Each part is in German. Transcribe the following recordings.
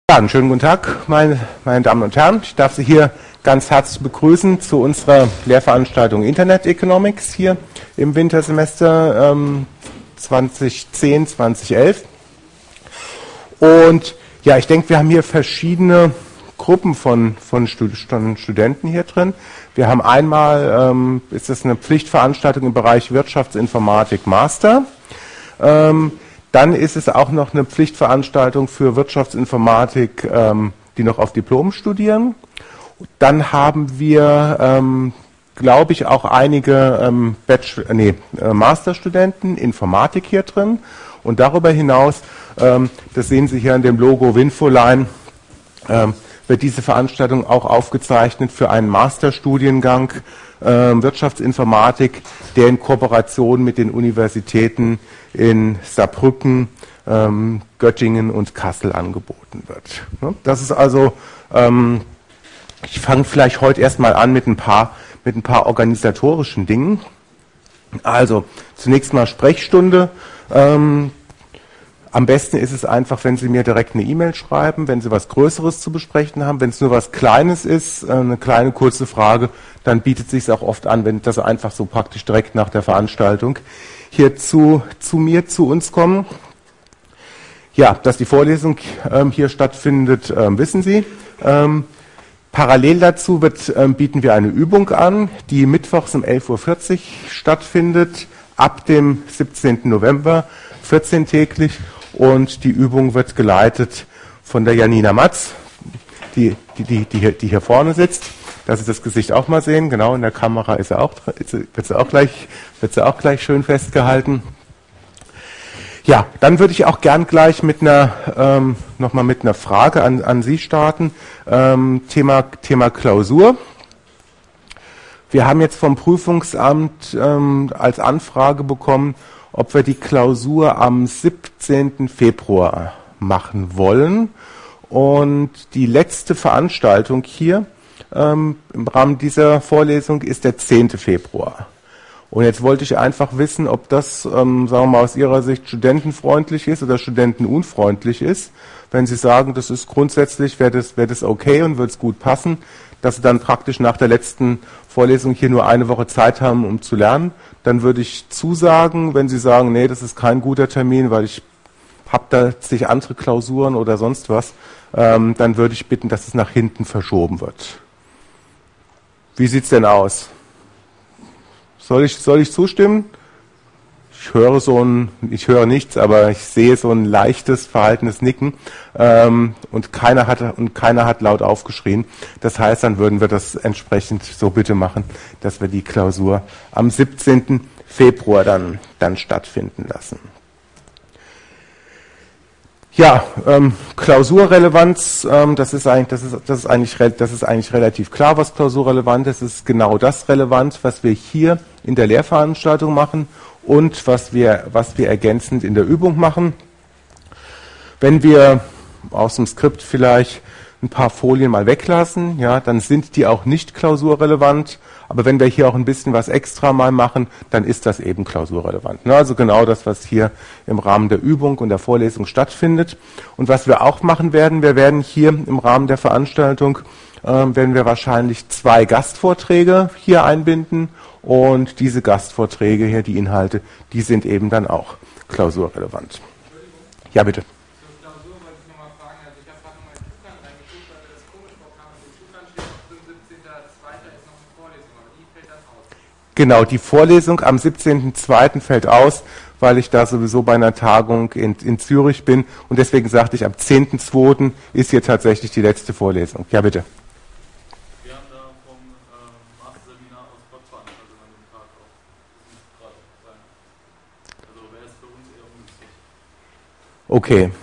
Ja, einen schönen guten Tag, meine Damen und Herren. Ich darf Sie hier ganz herzlich begrüßen zu unserer Lehrveranstaltung Internet Economics hier im Wintersemester 2010, 2011. Und ja, ich denke, wir haben hier verschiedene Gruppen von Studenten hier drin. Wir haben einmal, ist das eine Pflichtveranstaltung im Bereich Wirtschaftsinformatik Master. Dann ist es auch noch eine Pflichtveranstaltung für Wirtschaftsinformatik, die noch auf Diplom studieren. Dann haben wir, glaube ich, auch einige Masterstudenten Informatik hier drin. Und darüber hinaus, das sehen Sie hier an dem Logo Winfoline, wird diese Veranstaltung auch aufgezeichnet für einen Masterstudiengang Wirtschaftsinformatik, der in Kooperation mit den Universitäten in Saarbrücken, Göttingen und Kassel angeboten wird. Das ist also, ich fange vielleicht heute erstmal an mit ein paar organisatorischen Dingen. Also zunächst mal Sprechstunde. Am besten ist es einfach, wenn Sie mir direkt eine E-Mail schreiben, wenn Sie was Größeres zu besprechen haben. Wenn es nur was Kleines ist, eine kleine kurze Frage, dann bietet es sich auch oft an, wenn das einfach so praktisch direkt nach der Veranstaltung hier zu uns kommen. Ja, dass die Vorlesung hier stattfindet, wissen Sie. Parallel dazu bieten wir eine Übung an, die mittwochs um 11:40 Uhr stattfindet, ab dem 17. November, 14-täglich. Und die Übung wird geleitet von der Janina Matz, die hier vorne sitzt. Dass Sie das Gesicht auch mal sehen. Genau, in der Kamera wird sie auch gleich schön festgehalten. Ja, dann würde ich auch gern gleich nochmal mit einer Frage an Sie starten. Thema Klausur. Wir haben jetzt vom Prüfungsamt als Anfrage bekommen, ob wir die Klausur am 17. Februar machen wollen. Und die letzte Veranstaltung hier im Rahmen dieser Vorlesung ist der 10. Februar. Und jetzt wollte ich einfach wissen, ob das, sagen wir mal, aus Ihrer Sicht studentenfreundlich ist oder studentenunfreundlich ist. Wenn Sie sagen, das ist grundsätzlich, wäre das okay und würde es gut passen, dass Sie dann praktisch nach der letzten Vorlesung hier nur eine Woche Zeit haben, um zu lernen, dann würde ich zusagen. Wenn Sie sagen, nee, das ist kein guter Termin, weil ich habe da sich andere Klausuren oder sonst was, dann würde ich bitten, dass es nach hinten verschoben wird. Wie sieht es denn aus? Soll ich zustimmen? Ich höre nichts, aber ich sehe so ein leichtes, verhaltenes Nicken, und keiner hat laut aufgeschrien. Das heißt, dann würden wir das entsprechend so bitte machen, dass wir die Klausur am 17. Februar dann stattfinden lassen. Ja, Klausurrelevanz, das ist eigentlich relativ klar, was klausurrelevant ist. Es ist genau das relevant, was wir hier in der Lehrveranstaltung machen und was wir ergänzend in der Übung machen. Wenn wir aus dem Skript vielleicht ein paar Folien mal weglassen, ja, dann sind die auch nicht klausurrelevant. Aber wenn wir hier auch ein bisschen was extra mal machen, dann ist das eben klausurrelevant. Also genau das, was hier im Rahmen der Übung und der Vorlesung stattfindet. Und was wir auch machen werden, wir werden hier im Rahmen der Veranstaltung, werden wir wahrscheinlich 2 Gastvorträge hier einbinden. Und diese Gastvorträge hier, die Inhalte, die sind eben dann auch klausurrelevant. Ja, bitte. Genau, die Vorlesung am 17.02. fällt aus, weil ich da sowieso bei einer Tagung in Zürich bin. Und deswegen sagte ich, am 10.02. ist hier tatsächlich die letzte Vorlesung. Ja, bitte. Wir haben da vom Masterseminar aus Potsdam, also an dem Tag auch gerade sein. Also wäre es für uns eher ungünstig. Okay.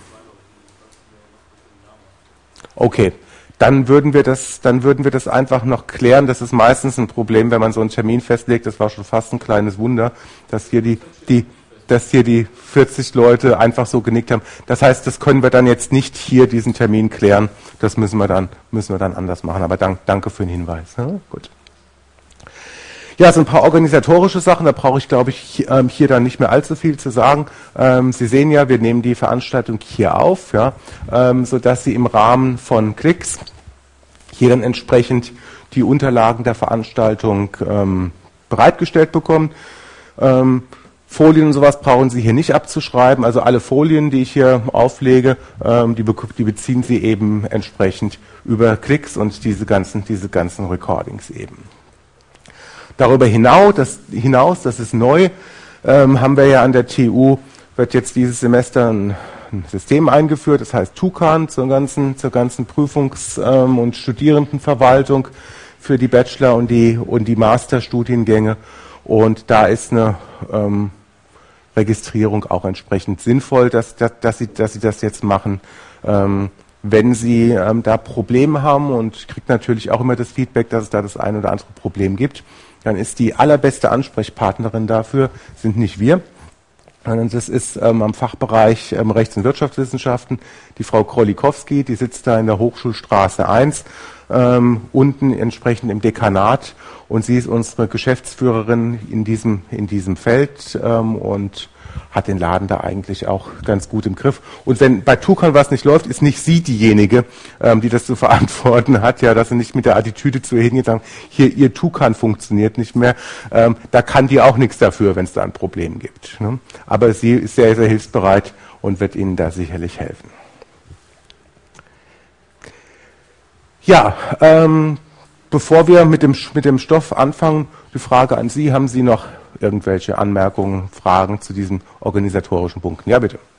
Okay. Dann würden wir das einfach noch klären. Das ist meistens ein Problem, wenn man so einen Termin festlegt. Das war schon fast ein kleines Wunder, dass hier die 40 Leute einfach so genickt haben. Das heißt, das können wir dann jetzt nicht hier diesen Termin klären. Das müssen wir dann anders machen. Aber danke für den Hinweis. Ja, gut. Ja, so ein paar organisatorische Sachen, da brauche ich, glaube ich, hier dann nicht mehr allzu viel zu sagen. Sie sehen ja, wir nehmen die Veranstaltung hier auf, ja, sodass Sie im Rahmen von Klicks hier dann entsprechend die Unterlagen der Veranstaltung bereitgestellt bekommen. Folien und sowas brauchen Sie hier nicht abzuschreiben. Also alle Folien, die ich hier auflege, die beziehen Sie eben entsprechend über Klicks und diese ganzen Recordings eben. Darüber hinaus, das ist neu, haben wir ja an der TU, wird jetzt dieses Semester ein System eingeführt, das heißt TUCAN zur ganzen Prüfungs- und Studierendenverwaltung für die Bachelor- und die Masterstudiengänge. Und da ist eine Registrierung auch entsprechend sinnvoll, dass Sie das jetzt machen. Wenn Sie da Probleme haben, und ich kriege natürlich auch immer das Feedback, dass es da das ein oder andere Problem gibt, dann ist die allerbeste Ansprechpartnerin dafür, sind nicht wir, sondern das ist am Fachbereich Rechts- und Wirtschaftswissenschaften die Frau Krolikowski, die sitzt da in der Hochschulstraße 1, unten entsprechend im Dekanat, und sie ist unsere Geschäftsführerin in diesem Feld und hat den Laden da eigentlich auch ganz gut im Griff. Und wenn bei TUCAN was nicht läuft, ist nicht sie diejenige, die das zu verantworten hat, ja, dass sie nicht mit der Attitüde zu ihr hingeht und sagen, hier, ihr TUCAN funktioniert nicht mehr. Da kann die auch nichts dafür, wenn es da ein Problem gibt. Ne? Aber sie ist sehr, sehr hilfsbereit und wird Ihnen da sicherlich helfen. Ja, bevor wir mit dem Stoff anfangen, die Frage an Sie, haben Sie noch irgendwelche Anmerkungen, Fragen zu diesen organisatorischen Punkten? Ja, bitte.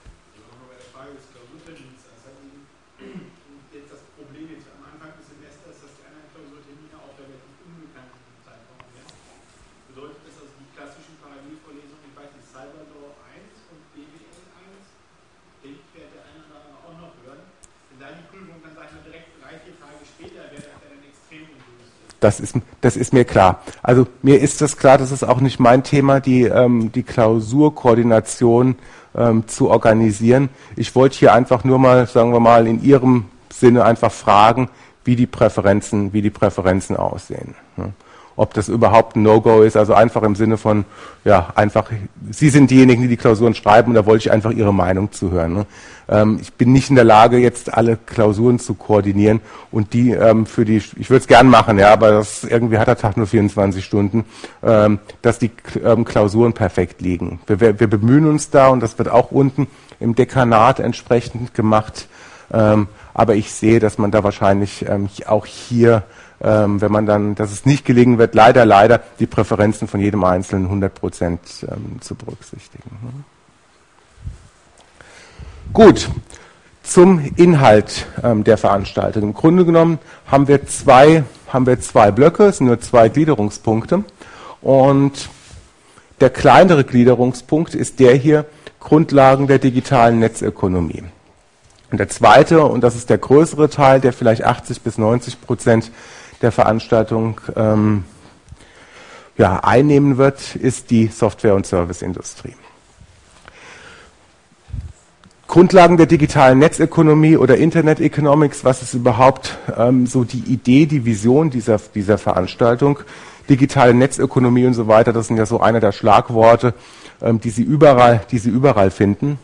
Das Problem jetzt am Anfang des Semesters, dass die anderen Klausurtermine auch relativ unbekannt Zeitraum werden. Bedeutet das also die klassischen Parallelvorlesungen, ich weiß nicht, Salvador 1 und BWL 1, ich werde der eine oder andere auch noch hören. Wenn da die Prüfung dann, sag ich mal, direkt 3-4 Tage später wäre, das dann extrem ungünstig. Das ist mir klar. Also mir ist das klar, das ist auch nicht mein Thema, die Klausurkoordination zu organisieren. Ich wollte hier einfach nur mal, sagen wir mal, in Ihrem Sinne einfach fragen, wie die Präferenzen aussehen. Ob das überhaupt ein No-Go ist, also einfach im Sinne von, ja, einfach, Sie sind diejenigen, die Klausuren schreiben, und da wollte ich einfach Ihre Meinung zu hören. Ich bin nicht in der Lage, jetzt alle Klausuren zu koordinieren und die ich würde es gern machen, ja, aber irgendwie hat der Tag nur 24 Stunden, dass die Klausuren perfekt liegen. Wir bemühen uns da, und das wird auch unten im Dekanat entsprechend gemacht, aber ich sehe, dass man da wahrscheinlich auch hier, wenn man dann, dass es nicht gelingen wird, leider die Präferenzen von jedem Einzelnen 100% zu berücksichtigen. Gut, zum Inhalt der Veranstaltung. Im Grunde genommen haben wir zwei Blöcke, es sind nur 2 Gliederungspunkte, und der kleinere Gliederungspunkt ist der hier, Grundlagen der digitalen Netzökonomie. Und der zweite, und das ist der größere Teil, der vielleicht 80-90% der Veranstaltung einnehmen wird, ist die Software- und Serviceindustrie. Grundlagen der digitalen Netzökonomie oder Internet Economics, was ist überhaupt so die Idee, die Vision dieser Veranstaltung? Digitale Netzökonomie und so weiter, das sind ja so einer der Schlagworte, die Sie überall finden.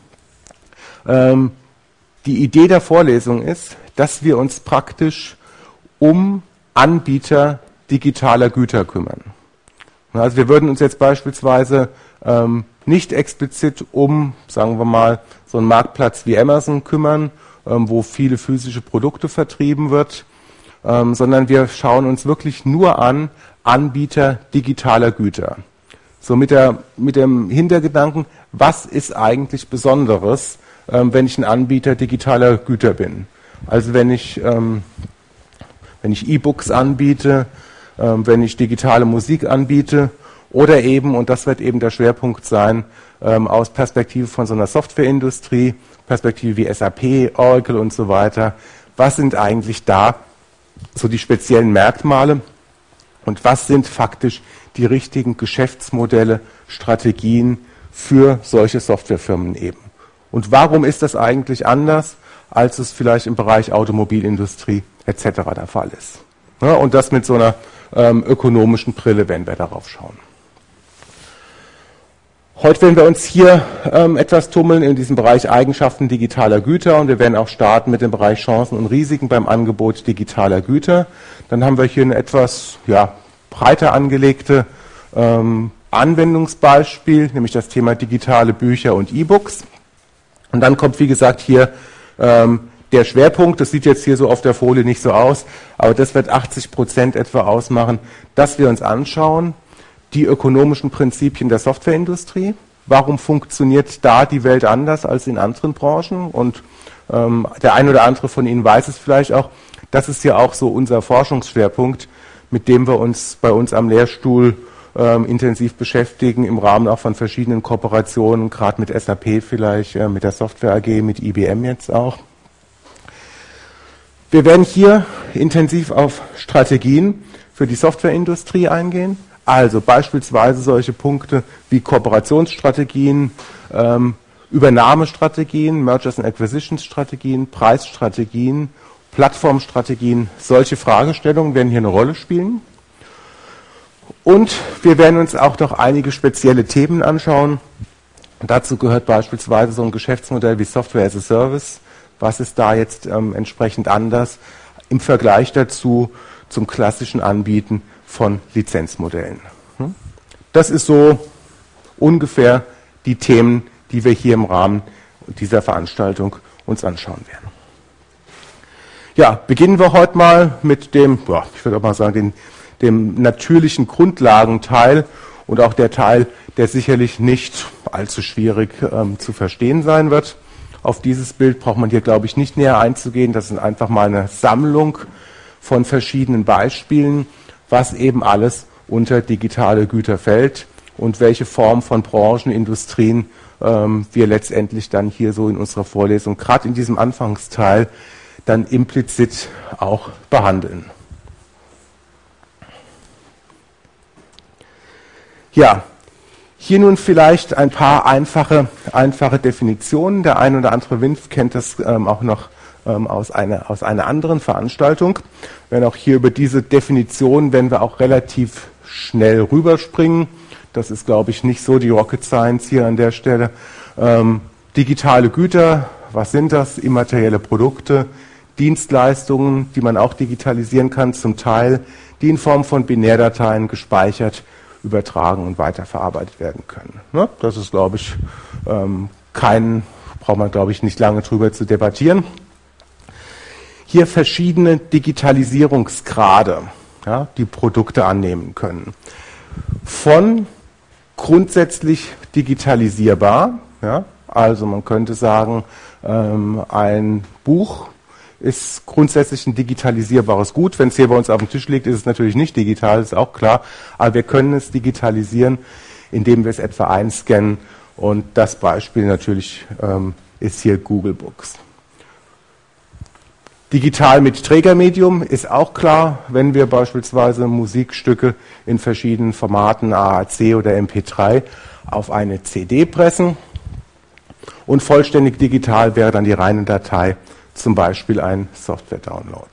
Die Idee der Vorlesung ist, dass wir uns praktisch um Anbieter digitaler Güter kümmern. Also wir würden uns jetzt beispielsweise nicht explizit um, sagen wir mal, so einen Marktplatz wie Amazon kümmern, wo viele physische Produkte vertrieben wird, sondern wir schauen uns wirklich nur an Anbieter digitaler Güter. So mit dem Hintergedanken, was ist eigentlich Besonderes, wenn ich ein Anbieter digitaler Güter bin? Also wenn ich E-Books anbiete, wenn ich digitale Musik anbiete, oder eben, und das wird eben der Schwerpunkt sein, aus Perspektive von so einer Softwareindustrie, Perspektive wie SAP, Oracle und so weiter, was sind eigentlich da so die speziellen Merkmale und was sind faktisch die richtigen Geschäftsmodelle, Strategien für solche Softwarefirmen eben? Und warum ist das eigentlich anders, als es vielleicht im Bereich Automobilindustrie etc. der Fall ist? Ja, und das mit so einer ökonomischen Brille, wenn wir darauf schauen. Heute werden wir uns hier etwas tummeln in diesem Bereich Eigenschaften digitaler Güter und wir werden auch starten mit dem Bereich Chancen und Risiken beim Angebot digitaler Güter. Dann haben wir hier eine etwas breiter angelegte Anwendungsbeispiel, nämlich das Thema digitale Bücher und E-Books. Und dann kommt, wie gesagt, hier der Schwerpunkt, das sieht jetzt hier so auf der Folie nicht so aus, aber das wird 80% etwa ausmachen, dass wir uns anschauen, die ökonomischen Prinzipien der Softwareindustrie. Warum funktioniert da die Welt anders als in anderen Branchen? Und der ein oder andere von Ihnen weiß es vielleicht auch, das ist ja auch so unser Forschungsschwerpunkt, mit dem wir uns bei uns am Lehrstuhl intensiv beschäftigen, im Rahmen auch von verschiedenen Kooperationen, gerade mit SAP vielleicht, mit der Software AG, mit IBM jetzt auch. Wir werden hier intensiv auf Strategien für die Softwareindustrie eingehen, also beispielsweise solche Punkte wie Kooperationsstrategien, Übernahmestrategien, Mergers and Acquisitions Strategien, Preisstrategien, Plattformstrategien, solche Fragestellungen werden hier eine Rolle spielen. Und wir werden uns auch noch einige spezielle Themen anschauen. Dazu gehört beispielsweise so ein Geschäftsmodell wie Software as a Service. Was ist da jetzt entsprechend anders im Vergleich dazu zum klassischen Anbieten von Lizenzmodellen? Das ist so ungefähr die Themen, die wir hier im Rahmen dieser Veranstaltung uns anschauen werden. Ja, beginnen wir heute mal mit dem, ich würde auch mal sagen, dem natürlichen Grundlagenteil und auch der Teil, der sicherlich nicht allzu schwierig zu verstehen sein wird. Auf dieses Bild braucht man hier, glaube ich, nicht näher einzugehen. Das ist einfach mal eine Sammlung von verschiedenen Beispielen, was eben alles unter digitale Güter fällt und welche Form von Branchen, Industrien wir letztendlich dann hier so in unserer Vorlesung, gerade in diesem Anfangsteil, dann implizit auch behandeln. Ja, hier nun vielleicht ein paar einfache Definitionen. Der ein oder andere Winf kennt das auch noch aus einer anderen Veranstaltung. Wir werden auch hier über diese Definition, werden wir auch relativ schnell rüberspringen. Das ist, glaube ich, nicht so die Rocket Science hier an der Stelle. Digitale Güter, was sind das? Immaterielle Produkte, Dienstleistungen, die man auch digitalisieren kann, zum Teil, die in Form von Binärdateien gespeichert, übertragen und weiterverarbeitet werden können. Ne? Das ist, glaube ich, braucht man, glaube ich, nicht lange drüber zu debattieren. Hier verschiedene Digitalisierungsgrade, ja, die Produkte annehmen können. Von grundsätzlich digitalisierbar, ja, also man könnte sagen, ein Buch ist grundsätzlich ein digitalisierbares Gut. Wenn es hier bei uns auf dem Tisch liegt, ist es natürlich nicht digital, ist auch klar. Aber wir können es digitalisieren, indem wir es etwa einscannen. Und das Beispiel natürlich ist hier Google Books. Digital mit Trägermedium ist auch klar, wenn wir beispielsweise Musikstücke in verschiedenen Formaten, AAC oder MP3, auf eine CD pressen. Und vollständig digital wäre dann die reine Datei, zum Beispiel ein Software-Download.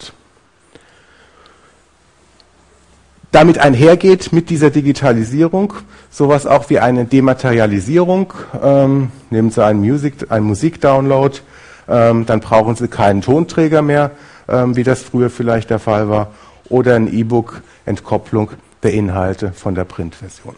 Damit einhergeht mit dieser Digitalisierung sowas auch wie eine Dematerialisierung. Nehmen Sie einen Musikdownload, dann brauchen Sie keinen Tonträger mehr, wie das früher vielleicht der Fall war, oder ein E-Book, Entkopplung der Inhalte von der Printversion.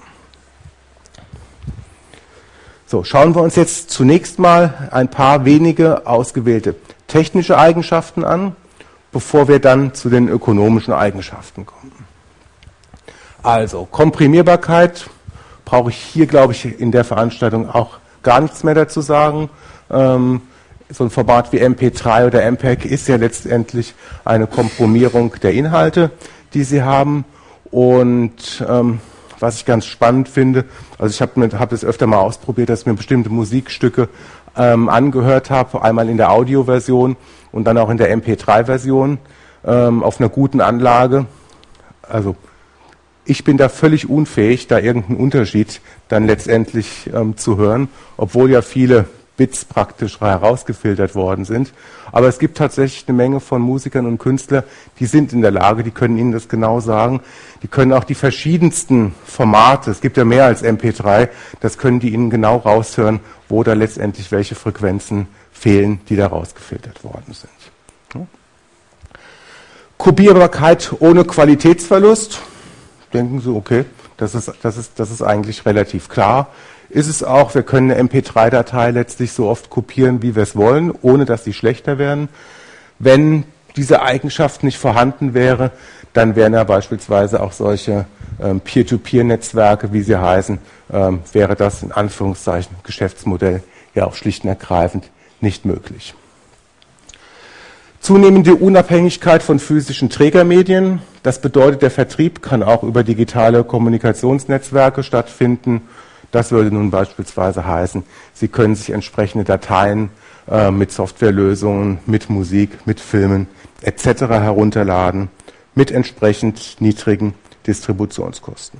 So, schauen wir uns jetzt zunächst mal ein paar wenige ausgewählte technische Eigenschaften an, bevor wir dann zu den ökonomischen Eigenschaften kommen. Also, Komprimierbarkeit brauche ich hier, glaube ich, in der Veranstaltung auch gar nichts mehr dazu sagen. So ein Format wie MP3 oder MPEG ist ja letztendlich eine Komprimierung der Inhalte, die Sie haben. Und was ich ganz spannend finde, also ich habe das öfter mal ausprobiert, dass ich mir bestimmte Musikstücke angehört habe, einmal in der Audioversion und dann auch in der MP3-Version auf einer guten Anlage. Also ich bin da völlig unfähig, da irgendeinen Unterschied dann letztendlich zu hören, obwohl ja viele Bits praktisch herausgefiltert worden sind. Aber es gibt tatsächlich eine Menge von Musikern und Künstlern, die sind in der Lage, die können Ihnen das genau sagen. Die können auch die verschiedensten Formate, es gibt ja mehr als MP3, das können die Ihnen genau raushören, wo da letztendlich welche Frequenzen fehlen, die da rausgefiltert worden sind. Ja. Kopierbarkeit ohne Qualitätsverlust. Denken Sie, okay, das ist eigentlich relativ klar. Ist es auch, wir können eine MP3-Datei letztlich so oft kopieren, wie wir es wollen, ohne dass sie schlechter werden. Wenn diese Eigenschaft nicht vorhanden wäre, dann wären ja beispielsweise auch solche Peer-to-Peer-Netzwerke, wie sie heißen, wäre das in Anführungszeichen Geschäftsmodell ja auch schlicht und ergreifend nicht möglich. Zunehmende Unabhängigkeit von physischen Trägermedien. Das bedeutet, der Vertrieb kann auch über digitale Kommunikationsnetzwerke stattfinden. Das würde nun beispielsweise heißen, Sie können sich entsprechende Dateien mit Softwarelösungen, mit Musik, mit Filmen etc. herunterladen, mit entsprechend niedrigen Distributionskosten.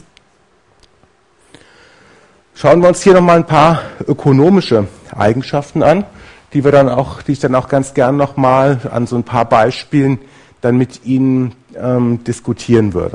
Schauen wir uns hier nochmal ein paar ökonomische Eigenschaften an, die ich dann auch ganz gern nochmal an so ein paar Beispielen dann mit Ihnen diskutieren würde.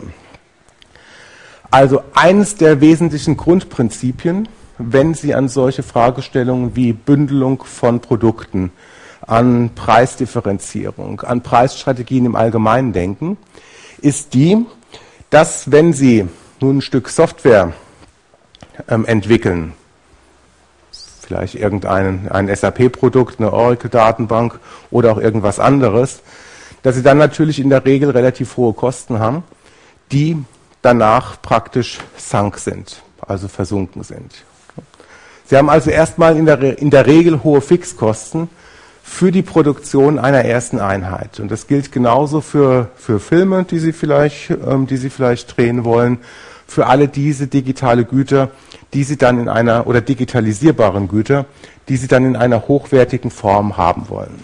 Also eines der wesentlichen Grundprinzipien, wenn Sie an solche Fragestellungen wie Bündelung von Produkten, an Preisdifferenzierung, an Preisstrategien im Allgemeinen denken, ist die, dass wenn Sie nun ein Stück Software entwickeln, vielleicht ein SAP-Produkt, eine Oracle-Datenbank oder auch irgendwas anderes, dass Sie dann natürlich in der Regel relativ hohe Kosten haben, die danach praktisch sunk sind, also versunken sind. Sie haben also erstmal in der Regel hohe Fixkosten für die Produktion einer ersten Einheit. Und das gilt genauso für Filme, die Sie vielleicht drehen wollen, für alle diese digitale Güter, die Sie dann oder digitalisierbaren Güter, die Sie dann in einer hochwertigen Form haben wollen.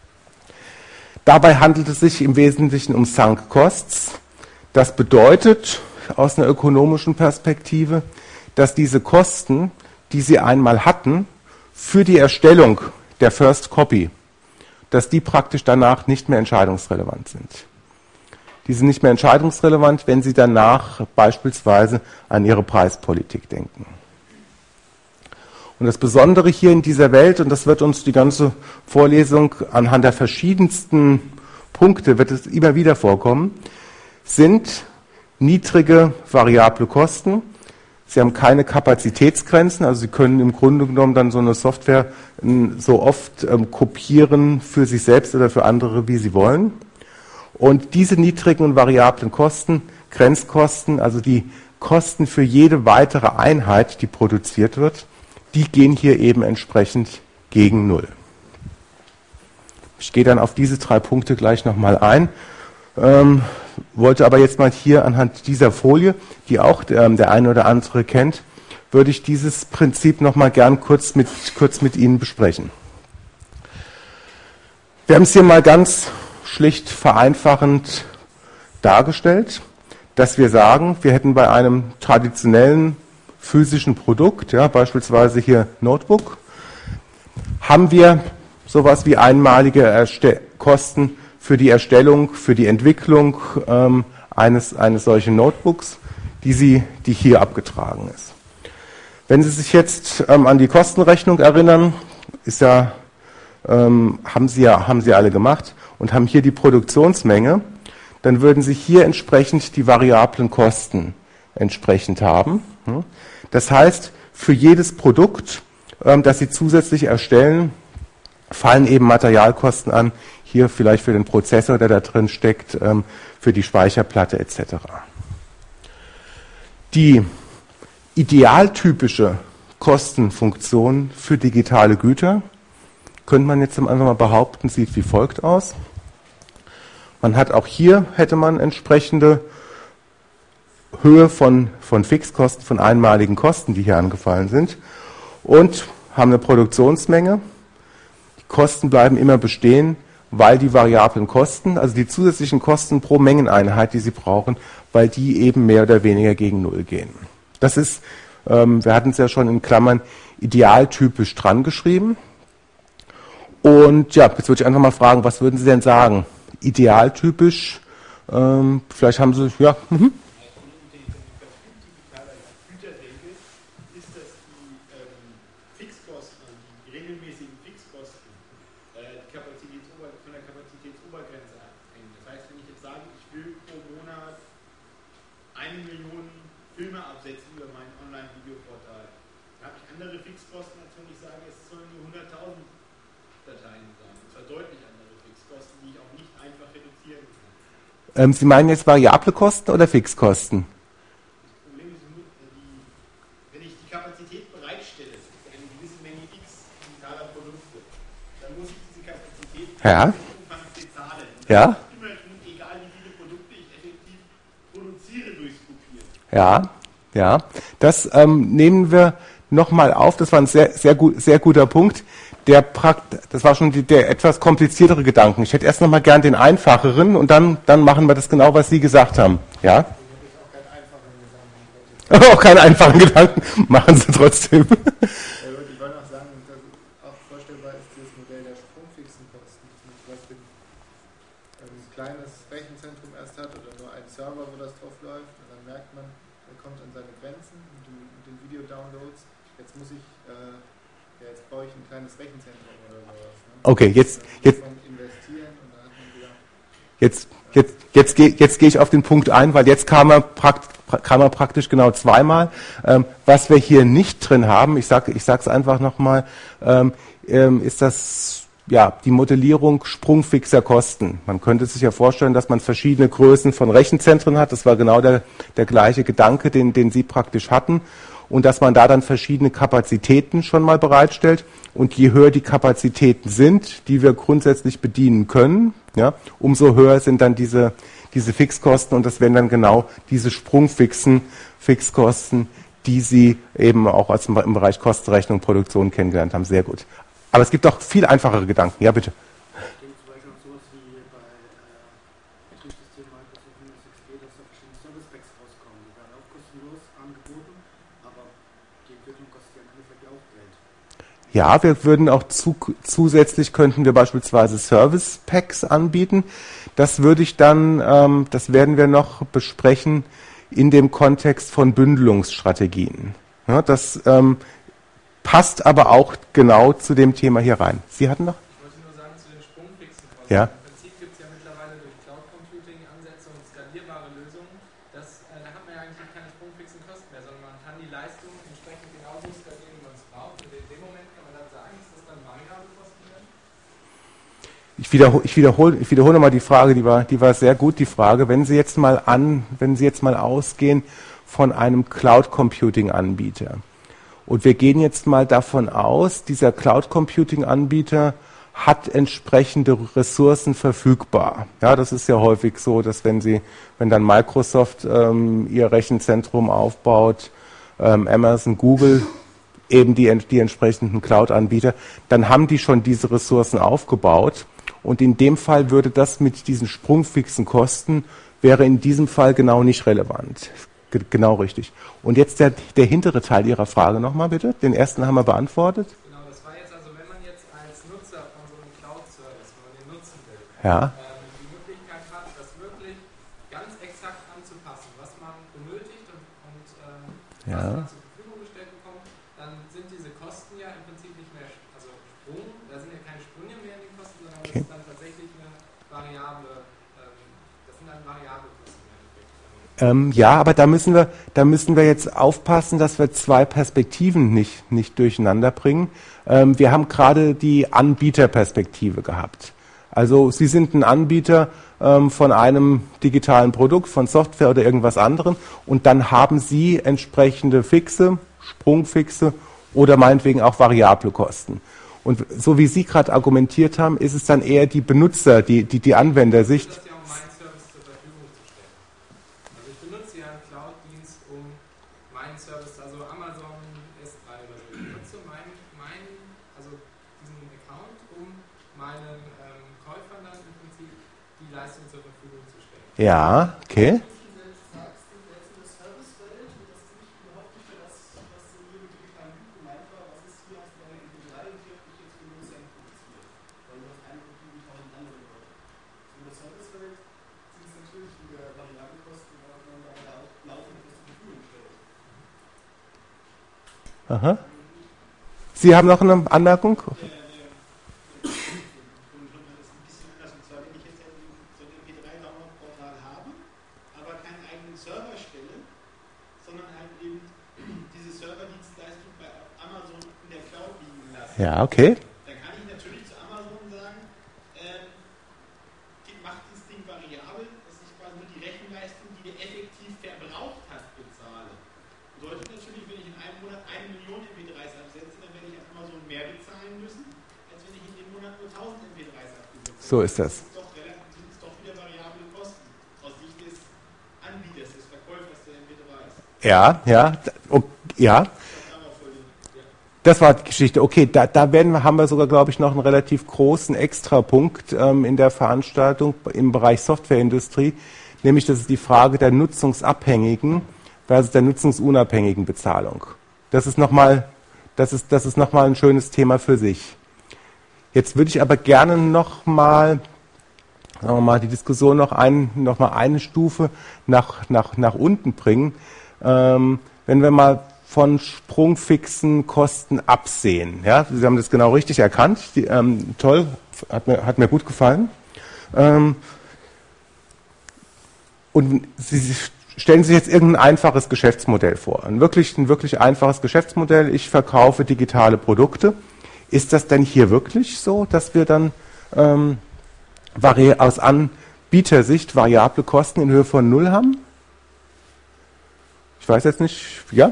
Dabei handelt es sich im Wesentlichen um Sunk Costs. Das bedeutet aus einer ökonomischen Perspektive, dass diese Kosten, die Sie einmal hatten, für die Erstellung der First Copy, dass die praktisch danach nicht mehr entscheidungsrelevant sind. Die sind nicht mehr entscheidungsrelevant, wenn Sie danach beispielsweise an Ihre Preispolitik denken. Und das Besondere hier in dieser Welt, und das wird uns die ganze Vorlesung anhand der verschiedensten Punkte, wird es immer wieder vorkommen, sind niedrige variable Kosten. Sie haben keine Kapazitätsgrenzen, also Sie können im Grunde genommen dann so eine Software so oft kopieren für sich selbst oder für andere, wie Sie wollen. Und diese niedrigen und variablen Kosten, Grenzkosten, also die Kosten für jede weitere Einheit, die produziert wird, die gehen hier eben entsprechend gegen Null. Ich gehe dann auf diese 3 Punkte gleich nochmal ein. Wollte aber jetzt mal hier anhand dieser Folie, die auch der eine oder andere kennt, würde ich dieses Prinzip nochmal gern kurz mit Ihnen besprechen. Wir haben es hier mal ganz schlicht vereinfachend dargestellt, dass wir sagen, wir hätten bei einem traditionellen physischen Produkt, ja, beispielsweise hier Notebook, haben wir sowas wie einmalige Kosten für die Erstellung, für die Entwicklung eines solchen Notebooks, die hier abgetragen ist. Wenn Sie sich jetzt an die Kostenrechnung erinnern, haben Sie alle gemacht und haben hier die Produktionsmenge, dann würden Sie hier entsprechend die variablen Kosten entsprechend haben. Das heißt, für jedes Produkt, das Sie zusätzlich erstellen, fallen eben Materialkosten an, hier vielleicht für den Prozessor, der da drin steckt, für die Speicherplatte etc. Die idealtypische Kostenfunktion für digitale Güter, könnte man jetzt einfach mal behaupten, sieht wie folgt aus. Man hat auch hier, hätte man entsprechende Höhe von Fixkosten, von einmaligen Kosten, die hier angefallen sind, und haben eine Produktionsmenge. Die Kosten bleiben immer bestehen, weil die variablen Kosten, also die zusätzlichen Kosten pro Mengeneinheit, die Sie brauchen, weil die eben mehr oder weniger gegen Null gehen. Das ist, wir hatten es ja schon in Klammern, idealtypisch dran geschrieben. Und ja, jetzt würde ich einfach mal fragen, was würden Sie denn sagen? Idealtypisch, vielleicht haben Sie, ja. Ist, dass die Fixkosten, also die regelmäßigen Fixkosten, von der Kapazitätsobergrenze abhängen. Das heißt, wenn ich jetzt sage, ich will pro Monat 1 Million Filme absetzen über mein Online-Videoportal, dann habe ich andere Fixkosten, als wenn ich sage, es sollen nur 100.000 Dateien sein. Und zwar deutlich andere Fixkosten, die ich auch nicht einfach reduzieren kann. Sie meinen jetzt variable Kosten oder Fixkosten? Das Problem ist nur, wenn ich die Kapazität bereitstelle für eine gewisse Menge X digitaler Produkte, dann muss ich diese Kapazität Ja. bezahlen. Ja. Immerhin, egal wie viele Produkte ich effektiv produziere durchs Kopieren. Ja, ja. Das nehmen wir nochmal auf. Das war ein sehr guter Punkt. Das war schon der etwas kompliziertere Gedanken. Ich hätte erst nochmal gern den einfacheren und dann machen wir das genau, was Sie gesagt haben. Ja? Auch keinen einfachen Gedanken. Machen Sie trotzdem. Ich wollte noch sagen, dass auch vorstellbar ist dieses Modell der sprungfixen Kosten, dass man zum Beispiel ein kleines Rechenzentrum erst hat oder nur einen Server, wo das drauf läuft, und dann merkt man, er kommt an seine Grenzen mit den Video-Downloads. Jetzt brauche ich ein kleines Rechenzentrum oder sowas. Ne? Okay, jetzt investieren und dann hat man wieder. Jetzt gehe ich auf den Punkt ein, weil jetzt kam er praktisch genau zweimal. Was wir hier nicht drin haben, ich sag's einfach nochmal, ist das die Modellierung sprungfixer Kosten. Man könnte sich ja vorstellen, dass man verschiedene Größen von Rechenzentren hat. Das war genau der gleiche Gedanke, den Sie praktisch hatten. Und dass man da dann verschiedene Kapazitäten schon mal bereitstellt. Und je höher die Kapazitäten sind, die wir grundsätzlich bedienen können, ja, umso höher sind dann diese Fixkosten, und das wären dann genau diese sprungfixen Fixkosten, die Sie eben auch im Bereich Kostenrechnung, Produktion kennengelernt haben. Sehr gut. Aber es gibt auch viel einfachere Gedanken. Ja, bitte. Ich denke zum Beispiel an sowas wie bei Betriebssystem Microsoft Windows XP, dass da verschiedene Service Packs rauskommen. Die werden auch kostenlos angeboten, aber die Entwicklung kostet ja im Endeffekt auch Geld. Ja, wir würden auch zusätzlich könnten wir beispielsweise Service Packs anbieten. Das das werden wir noch besprechen in dem Kontext von Bündelungsstrategien. Ja, das passt aber auch genau zu dem Thema hier rein. Sie hatten noch? Ich wollte nur sagen, zu den sprungfixen Kosten. Ja. Im Prinzip gibt es ja mittlerweile durch Cloud Computing Ansätze und skalierbare Lösungen, da hat man ja eigentlich keine sprungfixen Kosten mehr, sondern man kann die Leistung entsprechend genauso skalieren, wie man es braucht. Und in dem Moment kann man dann sagen, ist das dann variable Kosten werden? Ich wiederhole nochmal die Frage, die war sehr gut, die Frage. Wenn Sie jetzt mal ausgehen von einem Cloud Computing Anbieter, und wir gehen jetzt mal davon aus, dieser Cloud Computing Anbieter hat entsprechende Ressourcen verfügbar. Ja, das ist ja häufig so, dass wenn dann Microsoft ihr Rechenzentrum aufbaut, Amazon, Google, eben die entsprechenden Cloud-Anbieter, dann haben die schon diese Ressourcen aufgebaut. Und in dem Fall würde das mit diesen sprungfixen Kosten, wäre in diesem Fall genau nicht relevant. Genau richtig. Und jetzt der hintere Teil Ihrer Frage nochmal bitte. Den ersten haben wir beantwortet. Genau, das war jetzt also, wenn man jetzt als Nutzer von so einem Cloud-Service, wenn man den nutzen will, Ja. die Möglichkeit hat, das wirklich ganz exakt anzupassen, was man benötigt und was man zur Verfügung gestellt bekommt, dann sind diese Kosten ja im Prinzip nicht mehr, also Sprung, da sind ja keine Sprünge mehr in den Kosten, sondern das ist dann tatsächlich eine variable, das sind dann variable Kosten im Endeffekt. Ja, aber da müssen wir jetzt aufpassen, dass wir zwei Perspektiven nicht durcheinander bringen. Wir haben gerade die Anbieterperspektive gehabt. Also Sie sind ein Anbieter von einem digitalen Produkt, von Software oder irgendwas anderem, und dann haben Sie entsprechende fixe, sprungfixe oder meinetwegen auch variable Kosten. Und so wie Sie gerade argumentiert haben, ist es dann eher die Benutzer, die Anwendersicht. Das ist ja, um meinen Service zur Verfügung zu stellen. Also ich benutze ja einen Cloud-Dienst, um meinen Service, also Amazon S3 oder so. Ich benutze diesen Account, um meinen Käufern dann im Prinzip die Leistung zur Verfügung zu stellen. Ja, okay. In der Servicewelt sind es natürlich wieder variable Kosten, weil man da auch laufend was zur Verfügung stellt. Aha. Sie haben noch eine Anmerkung? Das ist ein bisschen anders. Und zwar, wenn ich jetzt so ein MP3-Download-Portal habe, aber keinen eigenen Server stelle, sondern halt eben diese Serverdienstleistung bei Amazon in der Cloud liegen lasse. Ja, okay. Dann kann ich natürlich zu Amazon sagen, macht dieses Ding variabel, dass ich quasi nur die Rechenleistung, die der effektiv verbraucht hat, bezahle. Bedeutet natürlich, wenn ich in einem Monat 1 Million MP3s absetze, dann werde ich an Amazon mehr bezahlen müssen, als wenn ich in dem Monat nur 1000 MP3s abgesetzt habe. So ist das. Das sind doch wieder variable Kosten aus Sicht des Anbieters, des Verkäufers der MP3s. Ja, ja, ja. Das war die Geschichte. Okay, haben wir sogar, glaube ich, noch einen relativ großen Extrapunkt in der Veranstaltung im Bereich Softwareindustrie, nämlich das ist die Frage der nutzungsabhängigen versus der nutzungsunabhängigen Bezahlung. Das ist nochmal ein schönes Thema für sich. Jetzt würde ich aber gerne nochmal die Diskussion noch mal eine Stufe nach unten bringen. Wenn wir mal von sprungfixen Kosten absehen. Ja, Sie haben das genau richtig erkannt. Toll, hat mir gut gefallen. Und Sie stellen sich jetzt irgendein einfaches Geschäftsmodell vor. Ein wirklich einfaches Geschäftsmodell. Ich verkaufe digitale Produkte. Ist das denn hier wirklich so, dass wir dann aus Anbietersicht variable Kosten in Höhe von 0 haben? Ich weiß jetzt nicht. Ja?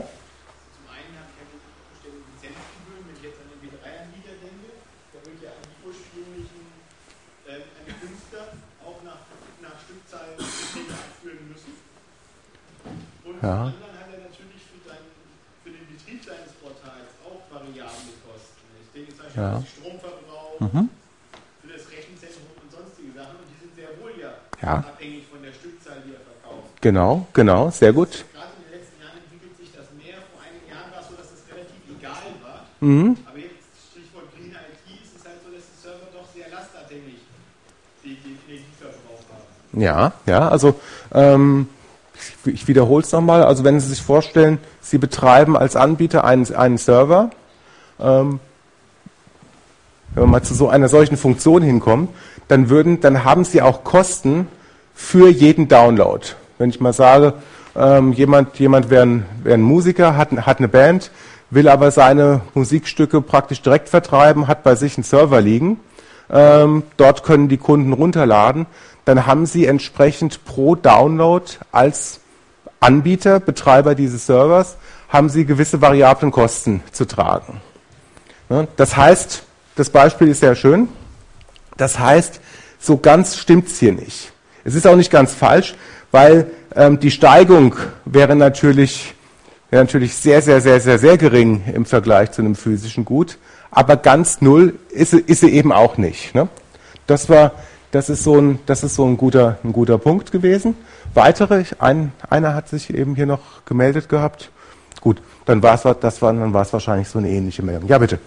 Ja. Und zum anderen hat er natürlich für den Betrieb seines Portals auch variable Kosten. Ich denke zum Beispiel an den Stromverbrauch, für das Rechenzentrum und sonstige Sachen. Und die sind sehr wohl abhängig von der Stückzahl, die er verkauft. Genau, sehr gut. Gerade in den letzten Jahren entwickelt sich das mehr. Vor einigen Jahren war es so, dass das relativ egal war. Aber jetzt, Stichwort Green IT, ist es halt so, dass die Server doch sehr lastabhängig den Energieverbrauch haben. Ja, also ich wiederhole es nochmal. Also wenn Sie sich vorstellen, Sie betreiben als Anbieter einen Server, wenn wir mal zu einer solchen Funktion hinkommen, dann haben Sie auch Kosten für jeden Download. Wenn ich mal sage, jemand wäre ein Musiker, hat eine Band, will aber seine Musikstücke praktisch direkt vertreiben, hat bei sich einen Server liegen, dort können die Kunden runterladen, dann haben Sie entsprechend pro Download als Anbieter, Betreiber dieses Servers, haben Sie gewisse variablen Kosten zu tragen. Das heißt, das Beispiel ist sehr schön, das heißt, so ganz stimmt es hier nicht. Es ist auch nicht ganz falsch, weil die Steigung wäre natürlich sehr, sehr, sehr, sehr, sehr gering im Vergleich zu einem physischen Gut, aber ganz null ist sie eben auch nicht. Ne? Das ist so ein guter Punkt gewesen. Weitere, einer hat sich eben hier noch gemeldet gehabt. Gut, dann war es wahrscheinlich so eine ähnliche Meldung. Ja, bitte.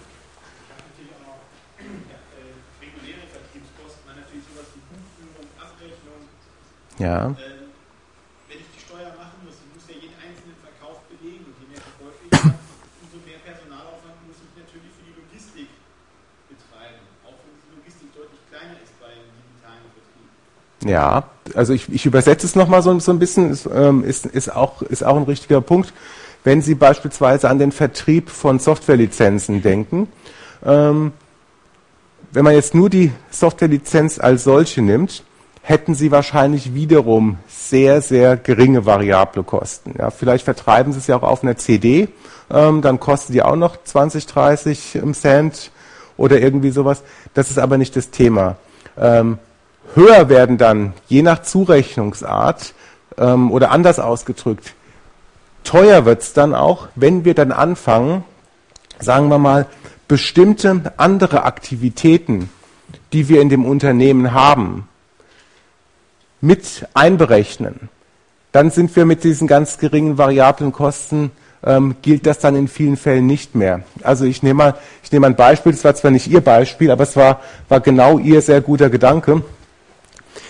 Reguläre Vertriebskosten, natürlich sowas wie Buchführung und Abrechnung. Ja. Wenn ich die Steuer machen muss, ich muss ja jeden einzelnen Verkauf belegen. Und je mehr Verkäufe ich habe, umso mehr Personalaufwand muss ich natürlich für die Logistik betreiben. Auch wenn die Logistik deutlich kleiner ist beim digitalen Vertrieb. Ja, also ich übersetze es nochmal so ein bisschen, ist auch ein richtiger Punkt. Wenn Sie beispielsweise an den Vertrieb von Softwarelizenzen denken, wenn man jetzt nur die Softwarelizenz als solche nimmt, hätten Sie wahrscheinlich wiederum sehr, sehr geringe variable Kosten. Ja, vielleicht vertreiben Sie es ja auch auf einer CD, dann kostet die auch noch 20, 30 Cent oder irgendwie sowas. Das ist aber nicht das Thema. Höher werden dann, je nach Zurechnungsart oder anders ausgedrückt, teuer wird es dann auch, wenn wir dann anfangen, sagen wir mal, bestimmte andere Aktivitäten, die wir in dem Unternehmen haben, mit einberechnen. Dann sind wir mit diesen ganz geringen variablen Kosten, gilt das dann in vielen Fällen nicht mehr. Also ich nehme ein Beispiel, das war zwar nicht Ihr Beispiel, aber es war genau Ihr sehr guter Gedanke.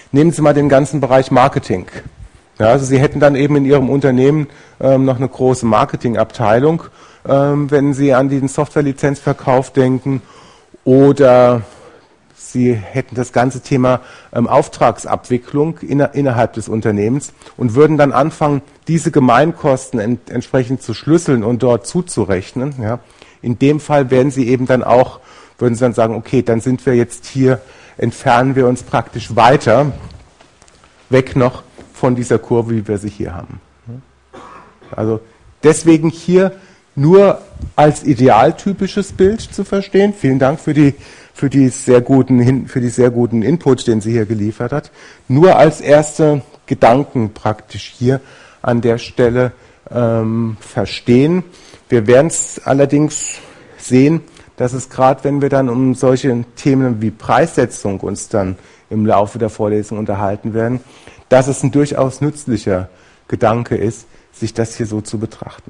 Nehmen Sie mal den ganzen Bereich Marketing. Ja, also Sie hätten dann eben in Ihrem Unternehmen noch eine große Marketingabteilung, wenn Sie an den Softwarelizenzverkauf denken, oder Sie hätten das ganze Thema Auftragsabwicklung innerhalb des Unternehmens und würden dann anfangen, diese Gemeinkosten entsprechend zu schlüsseln und dort zuzurechnen. Ja. In dem Fall würden Sie dann sagen, okay, dann sind wir jetzt hier, entfernen wir uns praktisch weiter weg noch von dieser Kurve, wie wir sie hier haben. Also deswegen hier nur als idealtypisches Bild zu verstehen. Vielen Dank für die sehr guten Input, den sie hier geliefert hat. Nur als erste Gedanken praktisch hier an der Stelle verstehen. Wir werden es allerdings sehen, dass es gerade, wenn wir dann um solche Themen wie Preissetzung uns dann im Laufe der Vorlesung unterhalten werden, dass es ein durchaus nützlicher Gedanke ist, sich das hier so zu betrachten.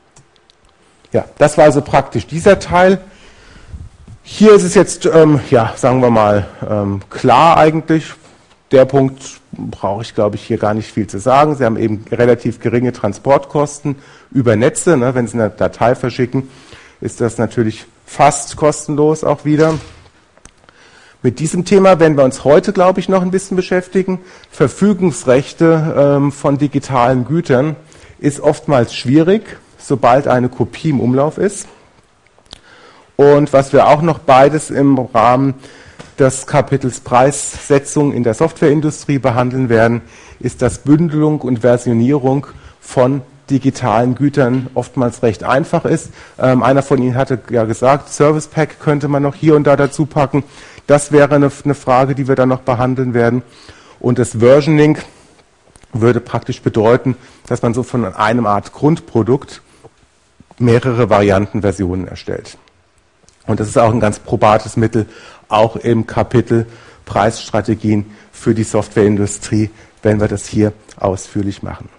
Ja, das war also praktisch dieser Teil. Hier ist es jetzt, sagen wir mal, klar eigentlich. Der Punkt brauche ich, glaube ich, hier gar nicht viel zu sagen. Sie haben eben relativ geringe Transportkosten über Netze. Ne? Wenn Sie eine Datei verschicken, ist das natürlich fast kostenlos auch wieder. Mit diesem Thema werden wir uns heute, glaube ich, noch ein bisschen beschäftigen. Verfügungsrechte von digitalen Gütern ist oftmals schwierig, sobald eine Kopie im Umlauf ist. Und was wir auch noch beides im Rahmen des Kapitels Preissetzung in der Softwareindustrie behandeln werden, ist, dass Bündelung und Versionierung von digitalen Gütern oftmals recht einfach ist. Einer von Ihnen hatte ja gesagt, Service Pack könnte man noch hier und da dazu packen. Das wäre eine Frage, die wir dann noch behandeln werden. Und das Versioning würde praktisch bedeuten, dass man so von einem Art Grundprodukt mehrere Variantenversionen erstellt. Und das ist auch ein ganz probates Mittel, auch im Kapitel Preisstrategien für die Softwareindustrie, wenn wir das hier ausführlich machen.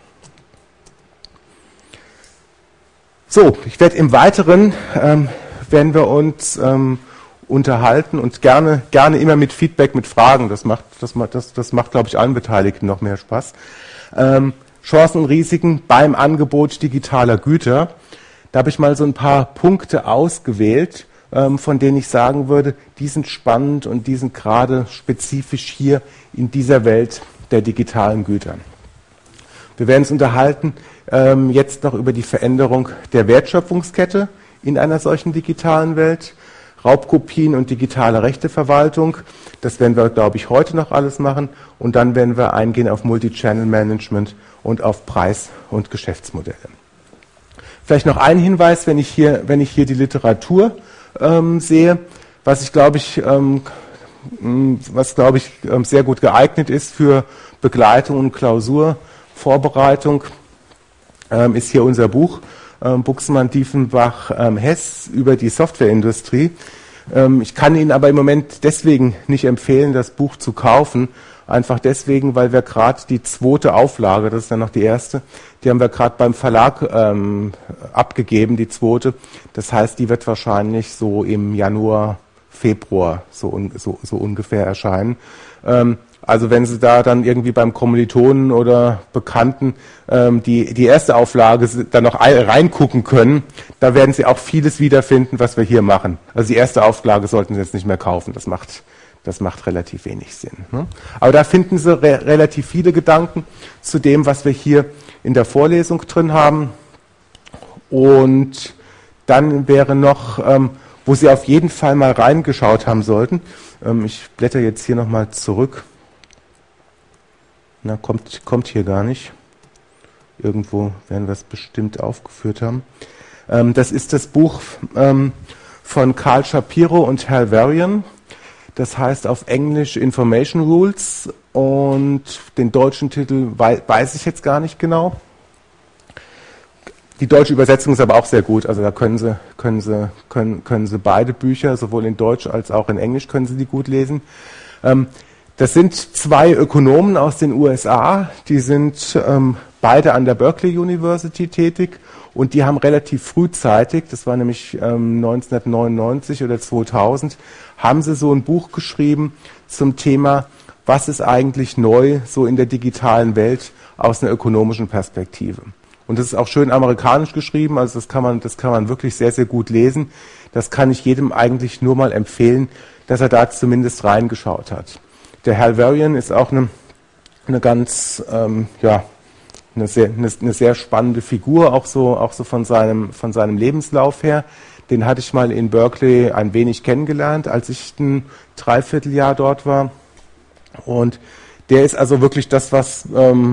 So, ich werde im Weiteren, werden wir uns unterhalten und gerne immer mit Feedback, mit Fragen. Das macht, glaube ich, allen Beteiligten noch mehr Spaß. Chancen und Risiken beim Angebot digitaler Güter. Da habe ich mal so ein paar Punkte ausgewählt, von denen ich sagen würde, die sind spannend und die sind gerade spezifisch hier in dieser Welt der digitalen Güter. Wir werden uns unterhalten jetzt noch über die Veränderung der Wertschöpfungskette in einer solchen digitalen Welt, Raubkopien und digitale Rechteverwaltung. Das werden wir, glaube ich, heute noch alles machen. Und dann werden wir eingehen auf Multi-Channel-Management und auf Preis- und Geschäftsmodelle. Vielleicht noch ein Hinweis, wenn ich hier die Literatur sehe, was glaube ich, sehr gut geeignet ist für Begleitung und Klausurvorbereitung, ist hier unser Buch Buxmann, Diefenbach, Hess über die Softwareindustrie. Ich kann Ihnen aber im Moment deswegen nicht empfehlen, das Buch zu kaufen. Einfach deswegen, weil wir gerade die zweite Auflage, das ist dann noch die erste, die haben wir gerade beim Verlag abgegeben, die zweite. Das heißt, die wird wahrscheinlich so im Januar, Februar so ungefähr erscheinen. Also wenn Sie da dann irgendwie beim Kommilitonen oder Bekannten die erste Auflage dann noch reingucken können, da werden Sie auch vieles wiederfinden, was wir hier machen. Also die erste Auflage sollten Sie jetzt nicht mehr kaufen, das macht relativ wenig Sinn. Ne? Aber da finden Sie relativ viele Gedanken zu dem, was wir hier in der Vorlesung drin haben. Und dann wäre noch, wo Sie auf jeden Fall mal reingeschaut haben sollten, ich blätter jetzt hier nochmal zurück. Na, kommt hier gar nicht. Irgendwo werden wir es bestimmt aufgeführt haben. Das ist das Buch von Carl Shapiro und Hal Varian. Das heißt auf Englisch Information Rules und den deutschen Titel weiß ich jetzt gar nicht genau. Die deutsche Übersetzung ist aber auch sehr gut. Also da können Sie beide Bücher, sowohl in Deutsch als auch in Englisch, können Sie die gut lesen. Das sind zwei Ökonomen aus den USA, die sind beide an der Berkeley University tätig und die haben relativ frühzeitig, das war nämlich 1999 oder 2000, haben sie so ein Buch geschrieben zum Thema, was ist eigentlich neu so in der digitalen Welt aus einer ökonomischen Perspektive. Und das ist auch schön amerikanisch geschrieben, also das kann man wirklich sehr, sehr gut lesen. Das kann ich jedem eigentlich nur mal empfehlen, dass er da zumindest reingeschaut hat. Der Hal Varian ist auch eine ganz, eine sehr spannende Figur, auch so von seinem Lebenslauf her. Den hatte ich mal in Berkeley ein wenig kennengelernt, als ich ein Dreivierteljahr dort war. Und der ist also wirklich das, was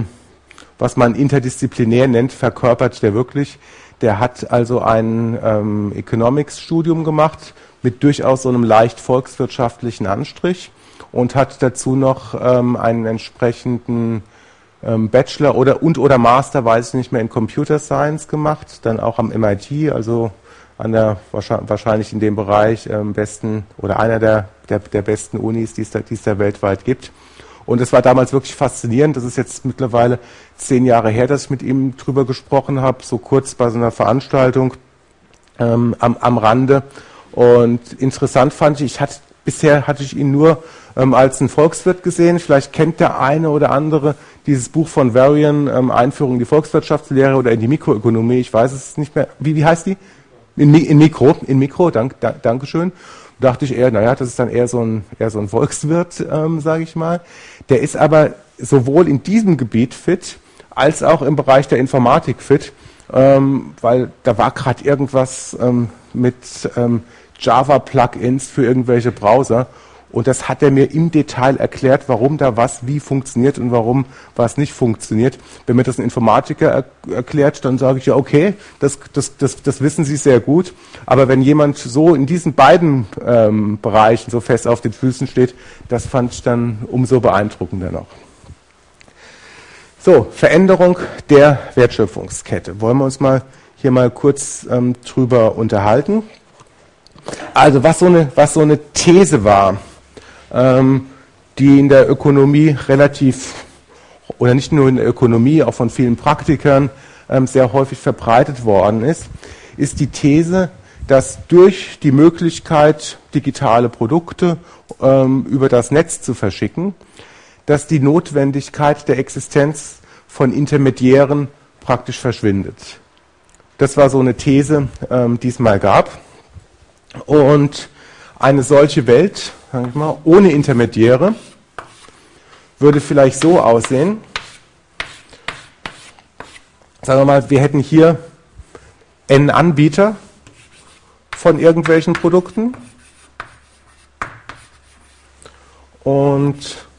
man interdisziplinär nennt, verkörpert der wirklich. Der hat also ein Economics-Studium gemacht mit durchaus so einem leicht volkswirtschaftlichen Anstrich und hat dazu noch einen entsprechenden Bachelor oder Master, weiß ich nicht mehr, in Computer Science gemacht, dann auch am MIT, also an der wahrscheinlich in dem Bereich besten oder einer der besten Unis, die es da weltweit gibt. Und es war damals wirklich faszinierend. Das ist jetzt mittlerweile 10 Jahre her, dass ich mit ihm drüber gesprochen habe, so kurz bei so einer Veranstaltung am Rande. Und interessant fand ich, bisher hatte ich ihn nur als einen Volkswirt gesehen. Vielleicht kennt der eine oder andere dieses Buch von Varian, Einführung in die Volkswirtschaftslehre oder in die Mikroökonomie. Ich weiß es nicht mehr. Wie heißt die? In Mikro, Dankeschön. Dachte ich eher, naja, das ist dann eher so ein Volkswirt, sage ich mal. Der ist aber sowohl in diesem Gebiet fit, als auch im Bereich der Informatik fit, weil da war gerade irgendwas mit Java Plugins für irgendwelche Browser. Und das hat er mir im Detail erklärt, warum da was wie funktioniert und warum was nicht funktioniert. Wenn mir das ein Informatiker erklärt, dann sage ich ja, okay, das wissen Sie sehr gut. Aber wenn jemand so in diesen beiden Bereichen so fest auf den Füßen steht, das fand ich dann umso beeindruckender noch. So, Veränderung der Wertschöpfungskette. Wollen wir uns hier mal kurz drüber unterhalten. Also was so eine These war, die in der Ökonomie oder nicht nur in der Ökonomie, auch von vielen Praktikern sehr häufig verbreitet worden ist die These, dass durch die Möglichkeit, digitale Produkte über das Netz zu verschicken, dass die Notwendigkeit der Existenz von Intermediären praktisch verschwindet. Das war so eine These, die es mal gab. Und eine solche Welt, sag ich mal, ohne Intermediäre würde vielleicht so aussehen. Sagen wir mal, wir hätten hier n Anbieter von irgendwelchen Produkten und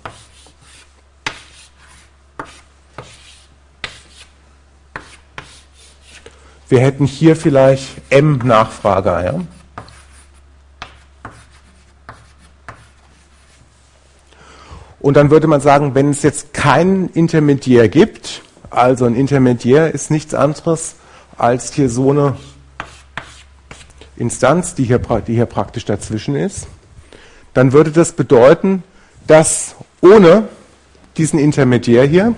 wir hätten hier vielleicht m Nachfrager, ja. Und dann würde man sagen, wenn es jetzt keinen Intermediär gibt, also ein Intermediär ist nichts anderes als hier so eine Instanz, die hier praktisch dazwischen ist, dann würde das bedeuten, dass ohne diesen Intermediär hier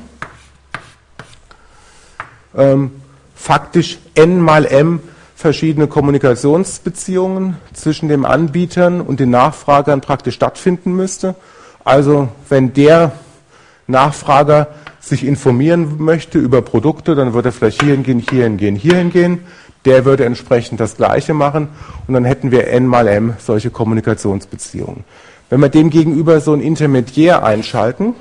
faktisch n mal m verschiedene Kommunikationsbeziehungen zwischen den Anbietern und den Nachfragern praktisch stattfinden müsste. Also wenn der Nachfrager sich informieren möchte über Produkte, dann würde er vielleicht hierhin gehen. Der würde entsprechend das Gleiche machen und dann hätten wir n mal m solche Kommunikationsbeziehungen. Wenn wir dem gegenüber so ein Intermediär einschalten,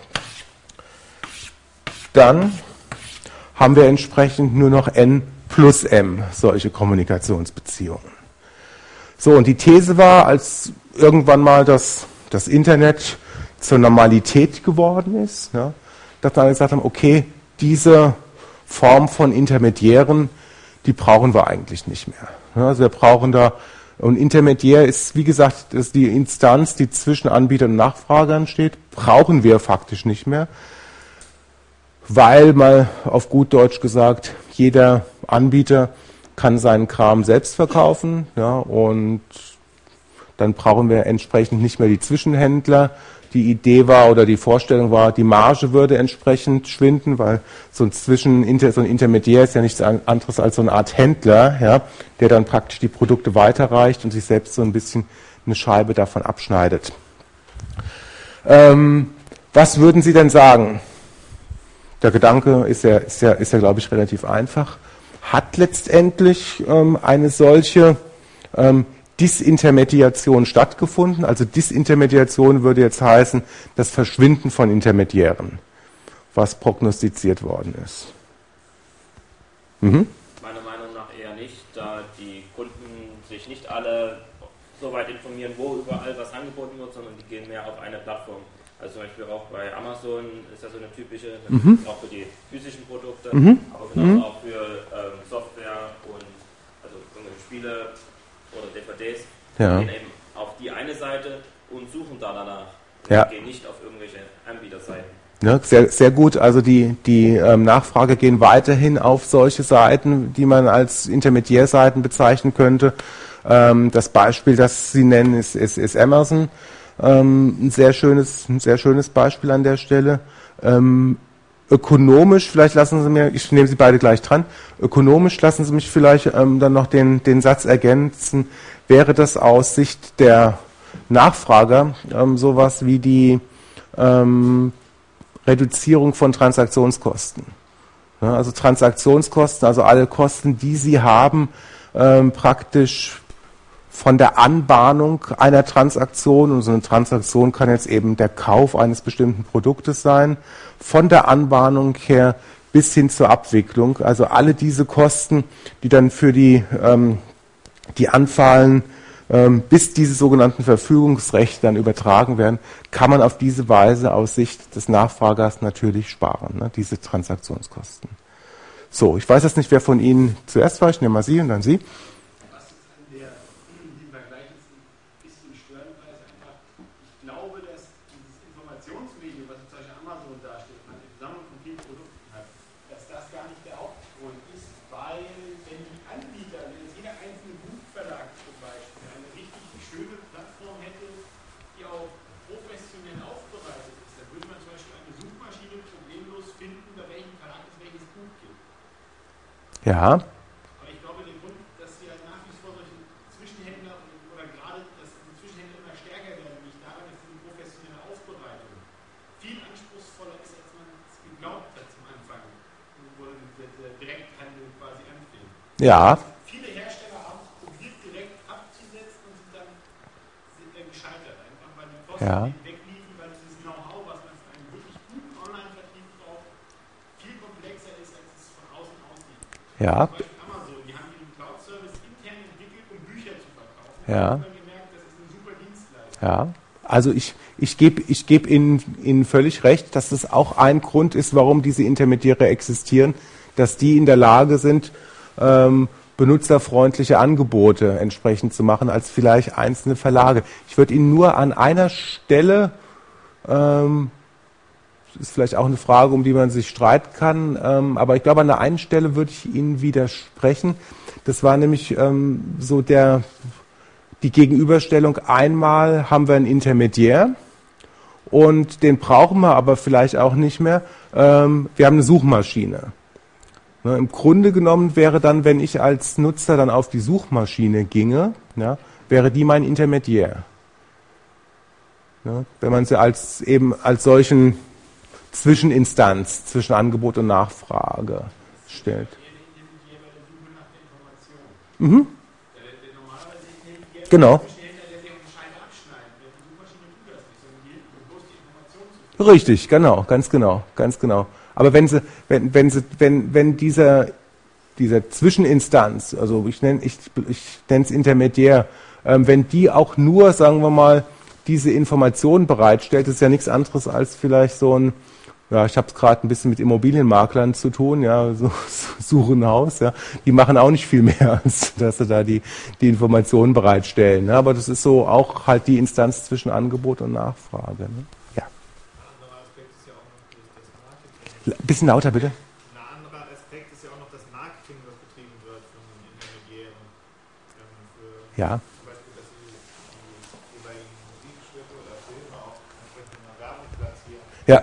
dann haben wir entsprechend nur noch n plus m solche Kommunikationsbeziehungen. So, und die These war, als irgendwann mal das Internet zur Normalität geworden ist, ja, dass wir gesagt haben, okay, diese Form von Intermediären, die brauchen wir eigentlich nicht mehr. Ja, also wir brauchen da, und Intermediär ist, wie gesagt, das ist die Instanz, die zwischen Anbietern und Nachfragern steht, brauchen wir faktisch nicht mehr, weil mal auf gut Deutsch gesagt, jeder Anbieter kann seinen Kram selbst verkaufen, ja, und dann brauchen wir entsprechend nicht mehr die Zwischenhändler. Die Idee war oder die Vorstellung war, die Marge würde entsprechend schwinden, weil so ein Intermediär ist ja nichts anderes als so eine Art Händler, ja, der dann praktisch die Produkte weiterreicht und sich selbst so ein bisschen eine Scheibe davon abschneidet. Was würden Sie denn sagen? Der Gedanke ist ja, glaube ich, relativ einfach. Hat letztendlich eine solche Disintermediation stattgefunden? Also Disintermediation würde jetzt heißen, das Verschwinden von Intermediären, was prognostiziert worden ist. Mhm. Meiner Meinung nach eher nicht, da die Kunden sich nicht alle so weit informieren, wo überall was angeboten wird, sondern die gehen mehr auf eine Plattform. Also zum Beispiel auch bei Amazon ist ja so eine typische, auch für die physischen Produkte, aber genau auch für Software und also irgendwelche Spiele oder DVDs. Ja. Die gehen eben auf die eine Seite und suchen da danach. Ja. Die gehen nicht auf irgendwelche Anbieterseiten. Ja, sehr, sehr gut. Also die Nachfrage gehen weiterhin auf solche Seiten, die man als Intermediärseiten bezeichnen könnte. Das Beispiel, das Sie nennen, ist Amazon. Ein sehr schönes Beispiel an der Stelle. Ökonomisch, vielleicht lassen Sie mir, ich nehme Sie beide gleich dran, ökonomisch lassen Sie mich vielleicht dann noch den Satz ergänzen, wäre das aus Sicht der Nachfrager sowas wie die Reduzierung von Transaktionskosten. Ja, also Transaktionskosten, also alle Kosten, die Sie haben, praktisch von der Anbahnung einer Transaktion, und so eine Transaktion kann jetzt eben der Kauf eines bestimmten Produktes sein, von der Anbahnung her bis hin zur Abwicklung, also alle diese Kosten, die dann für die anfallen, bis diese sogenannten Verfügungsrechte dann übertragen werden, kann man auf diese Weise aus Sicht des Nachfragers natürlich sparen, ne, diese Transaktionskosten. So, ich weiß jetzt nicht, wer von Ihnen zuerst war, ich nehme mal Sie und dann Sie. Ja. Aber ich glaube, der Grund, dass wir nach wie vor solche Zwischenhändler oder gerade, dass die Zwischenhändler immer stärker werden, liegt daran, dass die professionelle Aufbereitung viel anspruchsvoller ist, als man es geglaubt hat zum Anfang, wo der Direkthandel quasi anfing. Ja. Viele Hersteller haben probiert, direkt abzusetzen und sind dann gescheitert, einfach weil die Kosten wegliefen, weil dieses Know-how, was man für einen wirklich guten Online-Vertrieb braucht, viel komplexer ist, als es von außen aussieht. Ja. Zum Beispiel Amazon, die haben den Cloud-Service intern entwickelt, um Bücher zu verkaufen. Ja. Und haben gemerkt, das ist eine super Dienstleistung. Ja. Also ich geb Ihnen völlig recht, dass das auch ein Grund ist, warum diese Intermediäre existieren, dass die in der Lage sind, benutzerfreundliche Angebote entsprechend zu machen, als vielleicht einzelne Verlage. Ich würde Ihnen nur an einer Stelle, ist vielleicht auch eine Frage, um die man sich streiten kann, aber ich glaube, an der einen Stelle würde ich Ihnen widersprechen. Das war nämlich so die Gegenüberstellung. Einmal haben wir einen Intermediär und den brauchen wir aber vielleicht auch nicht mehr. Wir haben eine Suchmaschine. Ne, im Grunde genommen wäre dann, wenn ich als Nutzer dann auf die Suchmaschine ginge, ja, wäre die mein Intermediär. Ne, wenn man sie als solchen Zwischeninstanz zwischen Angebot und Nachfrage stellt. Mhm. Genau. Richtig, genau, ganz genau. Aber wenn dieser Zwischeninstanz, also ich nenne es Intermediär, wenn die auch nur, sagen wir mal, diese Informationen bereitstellt, ist ja nichts anderes als vielleicht so ein, ja, ich habe es gerade ein bisschen mit Immobilienmaklern zu tun, ja, so suchen ein Haus, ja, die machen auch nicht viel mehr, als dass sie da die Informationen bereitstellen. Ne? Aber das ist so auch halt die Instanz zwischen Angebot und Nachfrage. Ne? Ja. Ein anderer Aspekt ist ja auch noch das Marketing. Bisschen lauter, bitte. Ein anderer Aspekt ist ja auch noch das Marketing, was betrieben wird von den Intermediären. Ja. Zum Beispiel, dass sie die jeweiligen Musikstücke oder Filme auch entsprechend in der Werbung platzieren. Ja.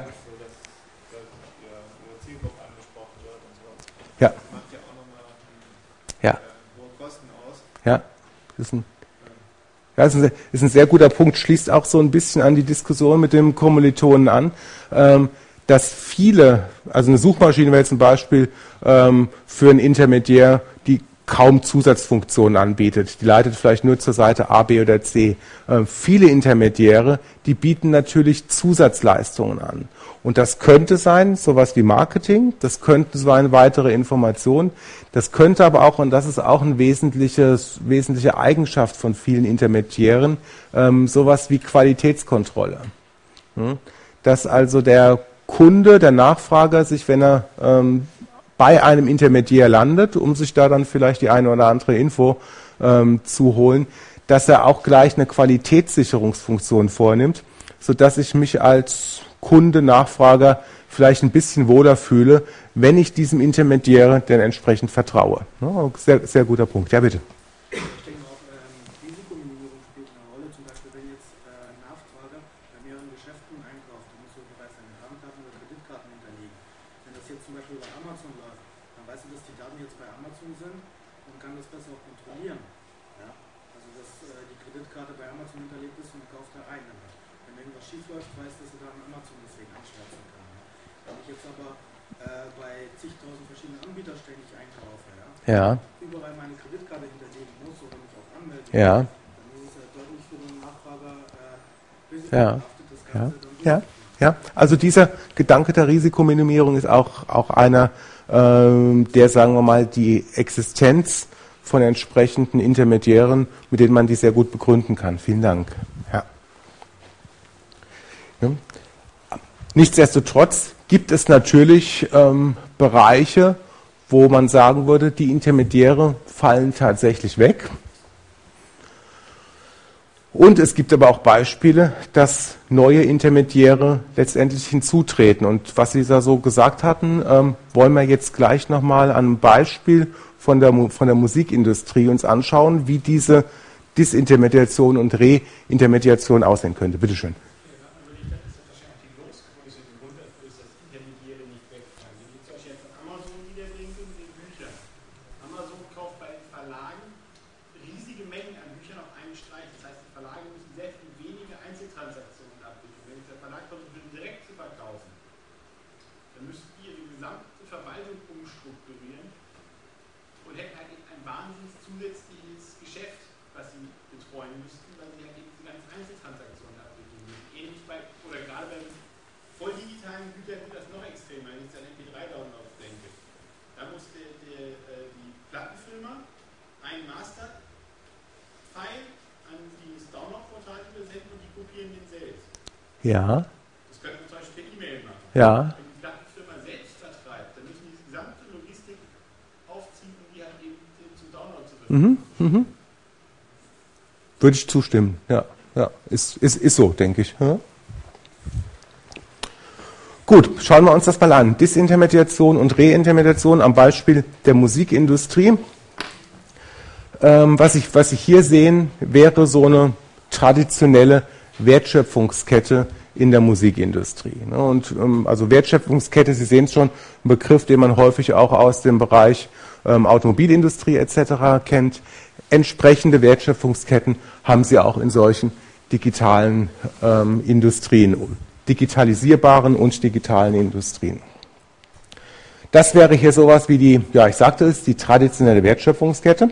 Ja. Das macht ja auch nochmal ja. hohe Kosten aus. Ja. Das ist Ja, das ist ein sehr guter Punkt, schließt auch so ein bisschen an die Diskussion mit dem Kommilitonen an, dass viele, also eine Suchmaschine wäre jetzt ein Beispiel für einen Intermediär, die kaum Zusatzfunktionen anbietet. Die leitet vielleicht nur zur Seite A, B oder C. Viele Intermediäre, die bieten natürlich Zusatzleistungen an. Und das könnte sein, sowas wie Marketing, das könnte sein weitere Informationen, das könnte aber auch, und das ist auch eine wesentliche Eigenschaft von vielen Intermediären, sowas wie Qualitätskontrolle. Dass also der Kunde, der Nachfrager sich, wenn er bei einem Intermediär landet, um sich da dann vielleicht die eine oder andere Info zu holen, dass er auch gleich eine Qualitätssicherungsfunktion vornimmt, sodass ich mich als Kunde, Nachfrager vielleicht ein bisschen wohler fühle, wenn ich diesem Intermediär denn entsprechend vertraue. Ja, sehr, sehr guter Punkt. Ja, bitte. Ich denke auch, Risikominimierung spielt eine Rolle. Zum Beispiel, wenn jetzt ein Nachfrager bei mehreren Geschäften einkauft, dann muss er bereits seine Bankdaten oder Kreditkarten hinterlegen. Wenn das jetzt zum Beispiel bei Amazon läuft, dann weißt du, dass die Daten jetzt bei Amazon sind und kann das besser auch kontrollieren. Ja? Also, dass die Kreditkarte bei Amazon hinterlegt ist und kauft da ein. Wenn irgendwas schief läuft, weiß, dass er da an Amazon deswegen anschwärzen kann. Wenn ich jetzt aber bei zigtausend verschiedenen Anbietern ständig einkaufe, überall meine Kreditkarte hinterlegen muss oder mich auch anmelden, dann ist es ja deutlich für den Nachfrager risikobehaftet, das Ganze dann Ja, also dieser Gedanke der Risikominimierung ist auch einer, der, sagen wir mal, die Existenz von entsprechenden Intermediären, mit denen man die sehr gut begründen kann. Vielen Dank. Ja. Nichtsdestotrotz gibt es natürlich Bereiche, wo man sagen würde, die Intermediäre fallen tatsächlich weg. Und es gibt aber auch Beispiele, dass neue Intermediäre letztendlich hinzutreten. Und was Sie da so gesagt hatten, wollen wir jetzt gleich nochmal an einem Beispiel von der Musikindustrie uns anschauen, wie diese Disintermediation und Reintermediation aussehen könnte. Bitte schön. Ja. Das könnten wir zum Beispiel per E-Mail machen. Ja. Wenn die Plattenfirma selbst vertreibt, dann müssen die gesamte Logistik aufziehen, um die halt eben zum Download zu verfügen. Würde ich zustimmen. Ja. Ist so, denke ich. Ja. Gut, schauen wir uns das mal an. Disintermediation und Reintermediation am Beispiel der Musikindustrie. Was ich hier sehen, wäre so eine traditionelle Wertschöpfungskette in der Musikindustrie. Und also Wertschöpfungskette, Sie sehen es schon, ein Begriff, den man häufig auch aus dem Bereich Automobilindustrie etc. kennt. Entsprechende Wertschöpfungsketten haben Sie auch in solchen digitalen Industrien, digitalisierbaren und digitalen Industrien. Das wäre hier sowas wie die, ja, ich sagte es, die traditionelle Wertschöpfungskette.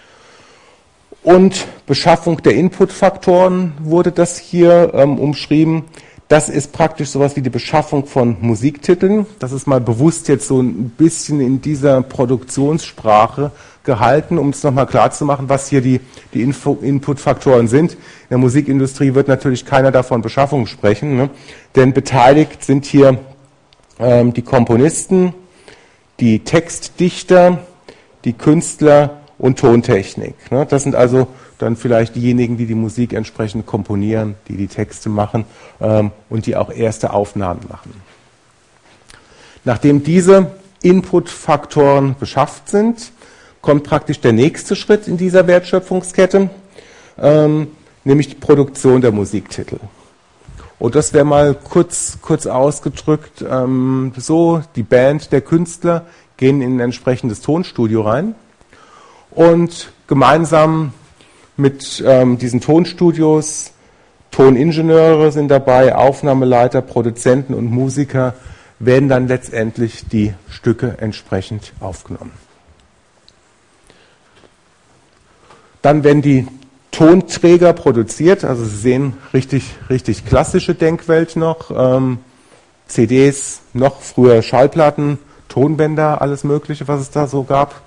Und Beschaffung der Inputfaktoren wurde das hier umschrieben. Das ist praktisch sowas wie die Beschaffung von Musiktiteln. Das ist mal bewusst jetzt so ein bisschen in dieser Produktionssprache gehalten, um es nochmal klar zu machen, was hier die Inputfaktoren sind. In der Musikindustrie wird natürlich keiner davon Beschaffung sprechen, ne? Denn beteiligt sind hier die Komponisten, die Textdichter, die Künstler und Tontechnik. Ne? Das sind also dann vielleicht diejenigen, die die Musik entsprechend komponieren, die die Texte machen und die auch erste Aufnahmen machen. Nachdem diese Inputfaktoren beschafft sind, kommt praktisch der nächste Schritt in dieser Wertschöpfungskette, nämlich die Produktion der Musiktitel. Und das wäre mal kurz ausgedrückt so, die Band, der Künstler gehen in ein entsprechendes Tonstudio rein und gemeinsam mit diesen Tonstudios. Toningenieure sind dabei, Aufnahmeleiter, Produzenten und Musiker, werden dann letztendlich die Stücke entsprechend aufgenommen. Dann werden die Tonträger produziert, also Sie sehen richtig klassische Denkwelt noch, CDs, noch früher Schallplatten, Tonbänder, alles Mögliche, was es da so gab.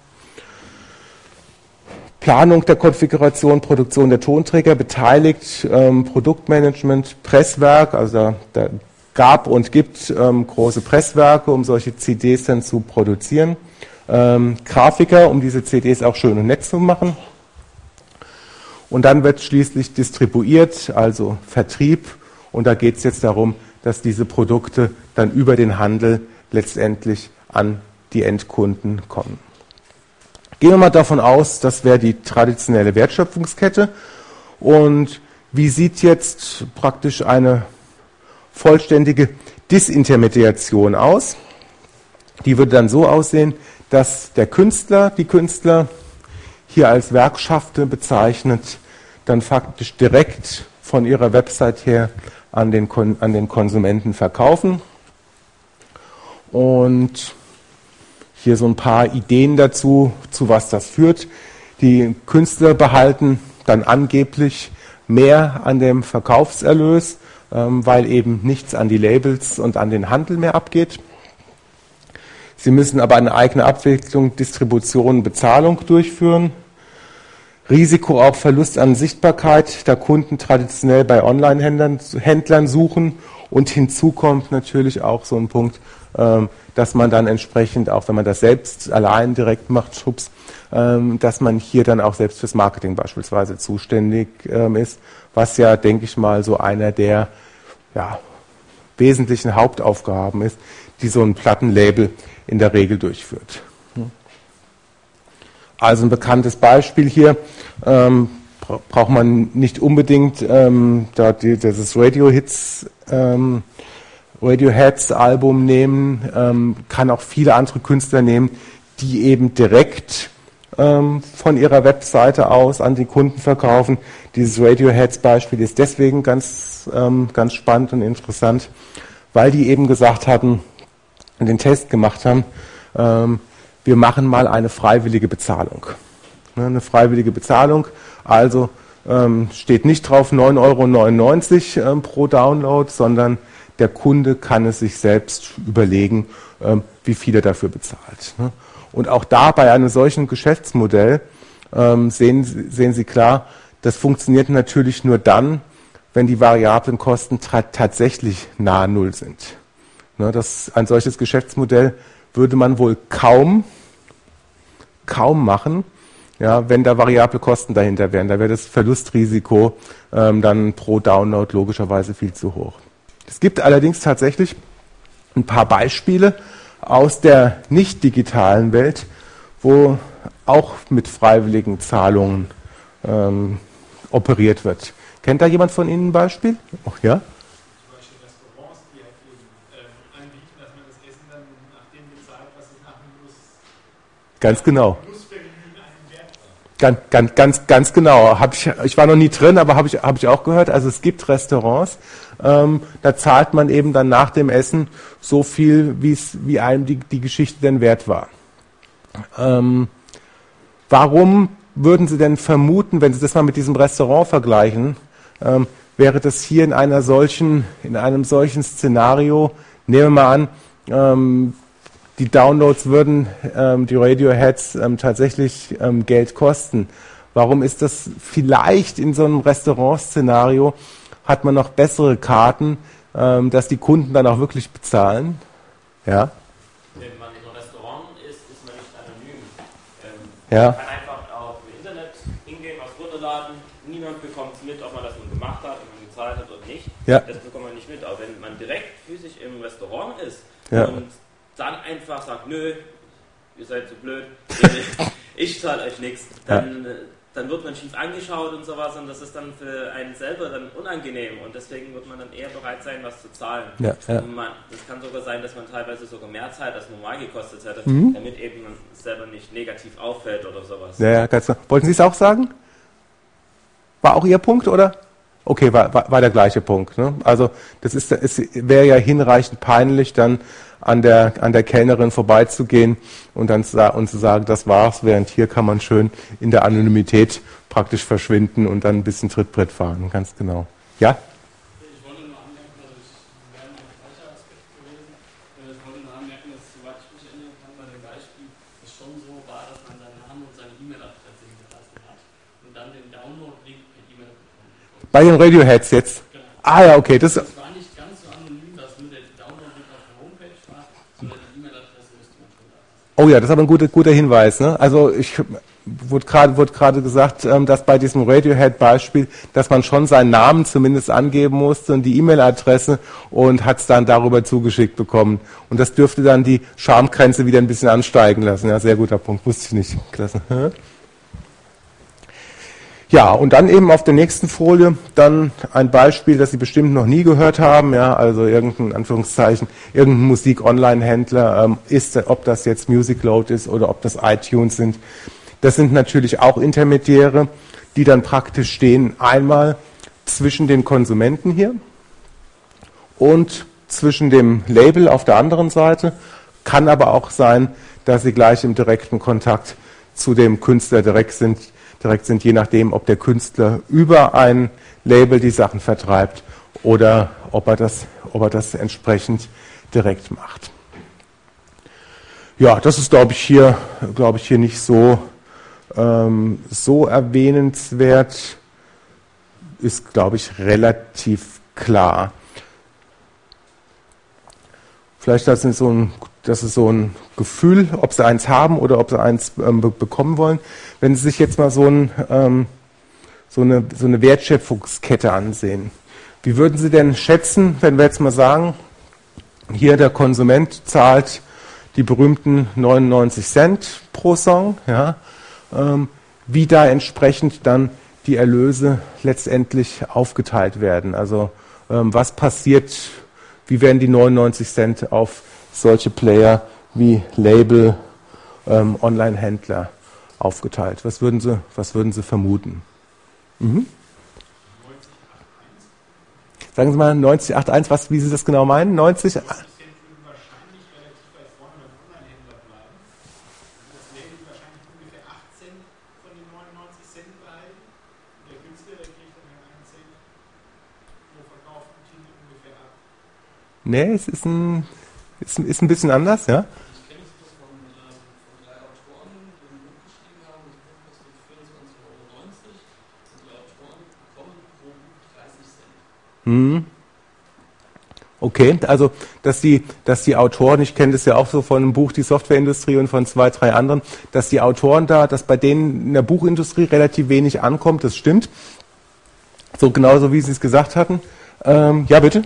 Planung der Konfiguration, Produktion der Tonträger, beteiligt, Produktmanagement, Presswerk, also da gab und gibt große Presswerke, um solche CDs dann zu produzieren. Grafiker, um diese CDs auch schön und nett zu machen. Und dann wird schließlich distribuiert, also Vertrieb. Und da geht es jetzt darum, dass diese Produkte dann über den Handel letztendlich an die Endkunden kommen. Gehen wir mal davon aus, das wäre die traditionelle Wertschöpfungskette. Und wie sieht jetzt praktisch eine vollständige Disintermediation aus? Die würde dann so aussehen, dass der Künstler, die Künstler hier als Werkschafte bezeichnet, dann faktisch direkt von ihrer Website her an den Konsumenten verkaufen. Und hier so ein paar Ideen dazu, zu was das führt. Die Künstler behalten dann angeblich mehr an dem Verkaufserlös, weil eben nichts an die Labels und an den Handel mehr abgeht. Sie müssen aber eine eigene Abwicklung, Distribution, Bezahlung durchführen. Risiko auf Verlust an Sichtbarkeit, da Kunden traditionell bei Online-Händlern suchen. Und hinzu kommt natürlich auch so ein Punkt, dass man dann entsprechend, auch wenn man das selbst allein direkt macht, dass man hier dann auch selbst fürs Marketing beispielsweise zuständig ist, was ja, denke ich mal, so einer der wesentlichen Hauptaufgaben ist, die so ein Plattenlabel in der Regel durchführt. Also ein bekanntes Beispiel hier, braucht man nicht unbedingt dieses Radioheads Album nehmen, kann auch viele andere Künstler nehmen, die eben direkt von ihrer Webseite aus an die Kunden verkaufen. Dieses Radioheads Beispiel ist deswegen ganz spannend und interessant, weil die eben gesagt hatten, den Test gemacht haben, wir machen mal eine freiwillige Bezahlung. Eine freiwillige Bezahlung, also steht nicht drauf 9,99 € pro Download, sondern der Kunde kann es sich selbst überlegen, wie viel er dafür bezahlt. Und auch da bei einem solchen Geschäftsmodell sehen Sie klar, das funktioniert natürlich nur dann, wenn die variablen Kosten tatsächlich nahe Null sind. Ein solches Geschäftsmodell würde man wohl kaum machen, ja, wenn da variable Kosten dahinter wären. Da wäre das Verlustrisiko dann pro Download logischerweise viel zu hoch. Es gibt allerdings tatsächlich ein paar Beispiele aus der nicht digitalen Welt, wo auch mit freiwilligen Zahlungen operiert wird. Kennt da jemand von Ihnen ein Beispiel? Oh, ja? Zum Beispiel Restaurants, die halt eben anbieten, dass man das Essen dann nach dem bezahlt, was es nach dem Ganz genau. Genussvergnügen einen Wert hat. Ganz genau. Ich war noch nie drin, aber habe ich auch gehört. Also es gibt Restaurants, da zahlt man eben dann nach dem Essen so viel, wie einem die Geschichte denn wert war. Warum würden Sie denn vermuten, wenn Sie das mal mit diesem Restaurant vergleichen, wäre das hier in einem solchen Szenario, nehmen wir mal an, die Downloads würden die Radioheads tatsächlich Geld kosten. Warum ist das vielleicht in so einem Restaurant-Szenario, hat man noch bessere Karten, dass die Kunden dann auch wirklich bezahlen? Ja? Wenn man in einem Restaurant ist man nicht anonym. Ja. Man kann einfach auf dem Internet hingehen, was runterladen. Niemand bekommt es mit, ob man das nun gemacht hat, ob man gezahlt hat oder nicht. Ja. Das bekommt man nicht mit. Aber wenn man direkt physisch im Restaurant ist und dann einfach sagt, nö, ihr seid so blöd, ich zahle euch nichts, dann wird man schief angeschaut und sowas und das ist dann für einen selber dann unangenehm und deswegen wird man dann eher bereit sein, was zu zahlen. Ja. Das kann sogar sein, dass man teilweise sogar mehr zahlt, als normal gekostet hätte, damit eben man selber nicht negativ auffällt oder sowas. Ja, ganz genau. Wollten Sie es auch sagen? War auch Ihr Punkt, oder? Okay, war der gleiche Punkt. Ne? Also das wäre ja hinreichend peinlich, dann an der Kellnerin vorbeizugehen und dann zu sagen, das war's, während hier kann man schön in der Anonymität praktisch verschwinden und dann ein bisschen Trittbrett fahren, ganz genau. Ja? Ich wollte nur anmerken, also das wäre ein gleicher Aspekt gewesen. Ich wollte nur anmerken, dass, soweit ich mich erinnern kann, bei dem Beispiel es schon so war, dass man seinen Namen und seine E-Mail-Adresse hinterlassen hat und dann den Download-Link per E-Mail bekommen. Bei den Radioheads jetzt? Genau. Ah ja, okay. Das war nicht ganz so anonym, dass nur der Download-Link auf der Homepage war, sondern die E-Mail-Adresse müsste man schon da. Oh ja, das ist aber ein guter Hinweis. Ne? Also ich wurde gerade gesagt, dass bei diesem Radiohead-Beispiel, dass man schon seinen Namen zumindest angeben musste und die E-Mail-Adresse und hat es dann darüber zugeschickt bekommen. Und das dürfte dann die Schamgrenze wieder ein bisschen ansteigen lassen. Ja, sehr guter Punkt, wusste ich nicht. Klasse. Ja, und dann eben auf der nächsten Folie dann ein Beispiel, das Sie bestimmt noch nie gehört haben, ja, also irgendein Musik-Online-Händler, ob das jetzt Musicload ist oder ob das iTunes sind. Das sind natürlich auch Intermediäre, die dann praktisch stehen einmal zwischen den Konsumenten hier und zwischen dem Label auf der anderen Seite. Kann aber auch sein, dass sie gleich im direkten Kontakt zu dem Künstler direkt sind, je nachdem, ob der Künstler über ein Label die Sachen vertreibt oder ob er das entsprechend direkt macht. Ja, das ist, glaube ich, hier nicht so erwähnenswert, ist, glaube ich, relativ klar. Vielleicht das ist so ein Gefühl, ob Sie eins haben oder ob Sie eins bekommen wollen. Wenn Sie sich jetzt mal so eine Wertschöpfungskette ansehen, wie würden Sie denn schätzen, wenn wir jetzt mal sagen, hier der Konsument zahlt die berühmten 99 Cent pro Song, ja, wie da entsprechend dann die Erlöse letztendlich aufgeteilt werden. Also was passiert, wie werden die 99 Cent auf solche Player wie Label, Online-Händler aufgeteilt? Was würden Sie vermuten? Mhm. Sagen Sie mal 90,81, wie Sie das genau meinen? 90? Nee, es ist ein bisschen anders, ja? Ich kenne es von 3 Autoren, die ein Buch geschrieben haben. Das Buch kostet 24,90 € und die Autoren bekommen pro Buch 30 Cent. Okay, also dass die Autoren, ich kenne das ja auch so von einem Buch Die Softwareindustrie und von 2, 3 anderen, dass die Autoren dass bei denen in der Buchindustrie relativ wenig ankommt, das stimmt. So genauso wie Sie es gesagt hatten. Ja, bitte?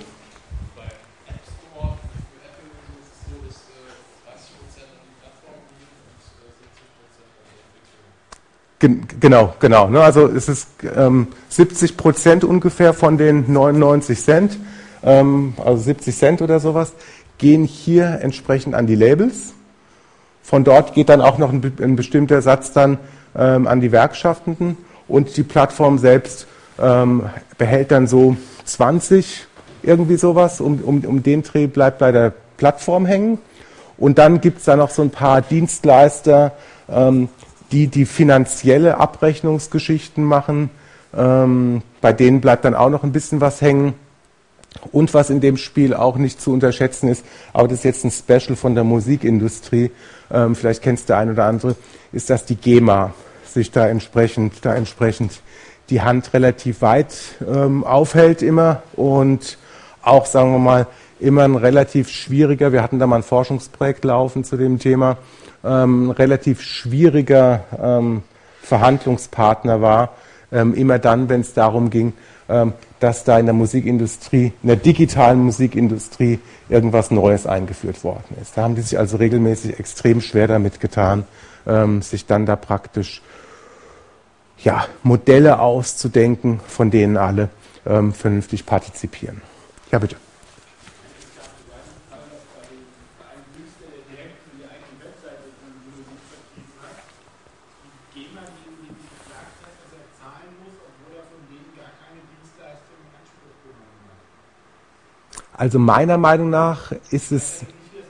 Genau. Ne? Also es ist 70% ungefähr von den 99 Cent, also 70 Cent oder sowas, gehen hier entsprechend an die Labels. Von dort geht dann auch noch ein bestimmter Satz dann an die Werkschaffenden und die Plattform selbst behält dann so 20, irgendwie sowas, um den Dreh bleibt bei der Plattform hängen. Und dann gibt es da noch so ein paar Dienstleister, die finanzielle Abrechnungsgeschichten machen. Bei denen bleibt dann auch noch ein bisschen was hängen. Und was in dem Spiel auch nicht zu unterschätzen ist, aber das ist jetzt ein Special von der Musikindustrie, vielleicht kennst der ein oder andere, ist, dass die GEMA sich da entsprechend die Hand relativ weit aufhält immer und auch, sagen wir mal, immer ein relativ schwieriger, wir hatten da mal ein Forschungsprojekt laufen zu dem Thema, relativ schwieriger Verhandlungspartner war, immer dann, wenn es darum ging, dass da in der Musikindustrie, in der digitalen Musikindustrie irgendwas Neues eingeführt worden ist. Da haben die sich also regelmäßig extrem schwer damit getan, sich dann da praktisch Modelle auszudenken, von denen alle vernünftig partizipieren. Ja, bitte. Also meiner Meinung nach ist es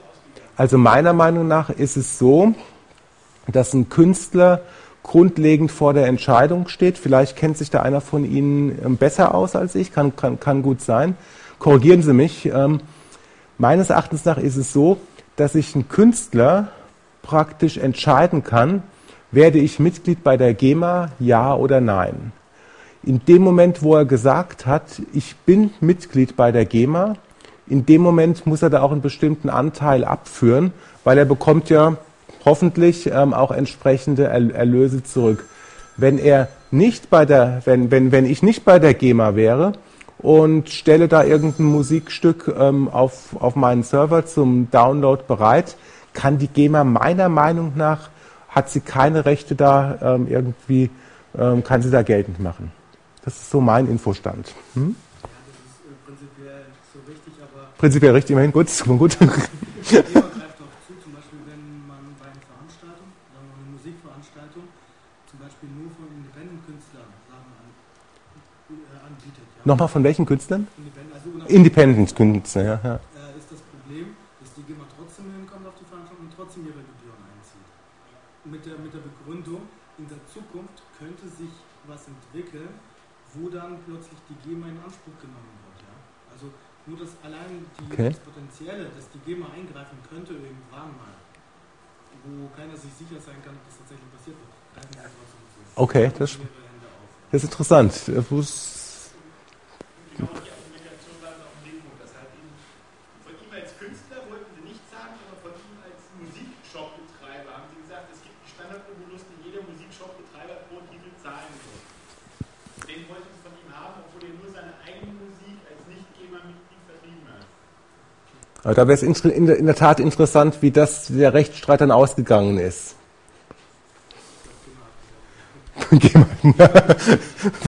so, dass ein Künstler grundlegend vor der Entscheidung steht. Vielleicht kennt sich da einer von Ihnen besser aus als ich, kann gut sein. Korrigieren Sie mich. Meines Erachtens nach ist es so, dass sich ein Künstler praktisch entscheiden kann, werde ich Mitglied bei der GEMA, ja oder nein. In dem Moment, wo er gesagt hat, ich bin Mitglied bei der GEMA, in dem Moment muss er da auch einen bestimmten Anteil abführen, weil er bekommt ja hoffentlich auch entsprechende Erlöse zurück. Wenn ich nicht bei der GEMA wäre und stelle da irgendein Musikstück auf meinen Server zum Download bereit, kann die GEMA meiner Meinung nach, hat sie keine Rechte da kann sie da geltend machen. Das ist so mein Infostand. Ja, das ist prinzipiell so richtig, aber... Prinzipiell richtig, immerhin gut. Die GEMA greift auch zu, zum Beispiel wenn man bei einer Veranstaltung, sagen wir mal eine Musikveranstaltung, zum Beispiel nur von Independent-Künstlern anbietet. Ja. Nochmal von welchen Künstlern? Independent-Künstler, ja. Ist das Problem, dass die GEMA trotzdem hinkommt auf die Veranstaltung und trotzdem ihre Gebühren einzieht. Mit der Begründung, in der Zukunft könnte sich was entwickeln, wo dann plötzlich die GEMA in Anspruch genommen wird. Ja? Also nur das das Potenzielle, dass die GEMA eingreifen könnte irgendwann mal, wo keiner sich sicher sein kann, ob das tatsächlich passiert wird. Okay, das ist interessant. Genau, die Argumentation war auch ein Punkt. Das heißt, von ihm als Künstler wollten sie nichts sagen, aber von ihm als Musikshop-Betreiber haben sie gesagt, es gibt einen Standardobolus, den jeder Musikshop-Betreiber pro Titel zahlen muss. Den wollten sie von ihm haben, obwohl er nur seine eigene Musik als Nicht-GEMA-Mitglied vertrieben hat. Aber da wäre es in der Tat interessant, wie der Rechtsstreit dann ausgegangen ist.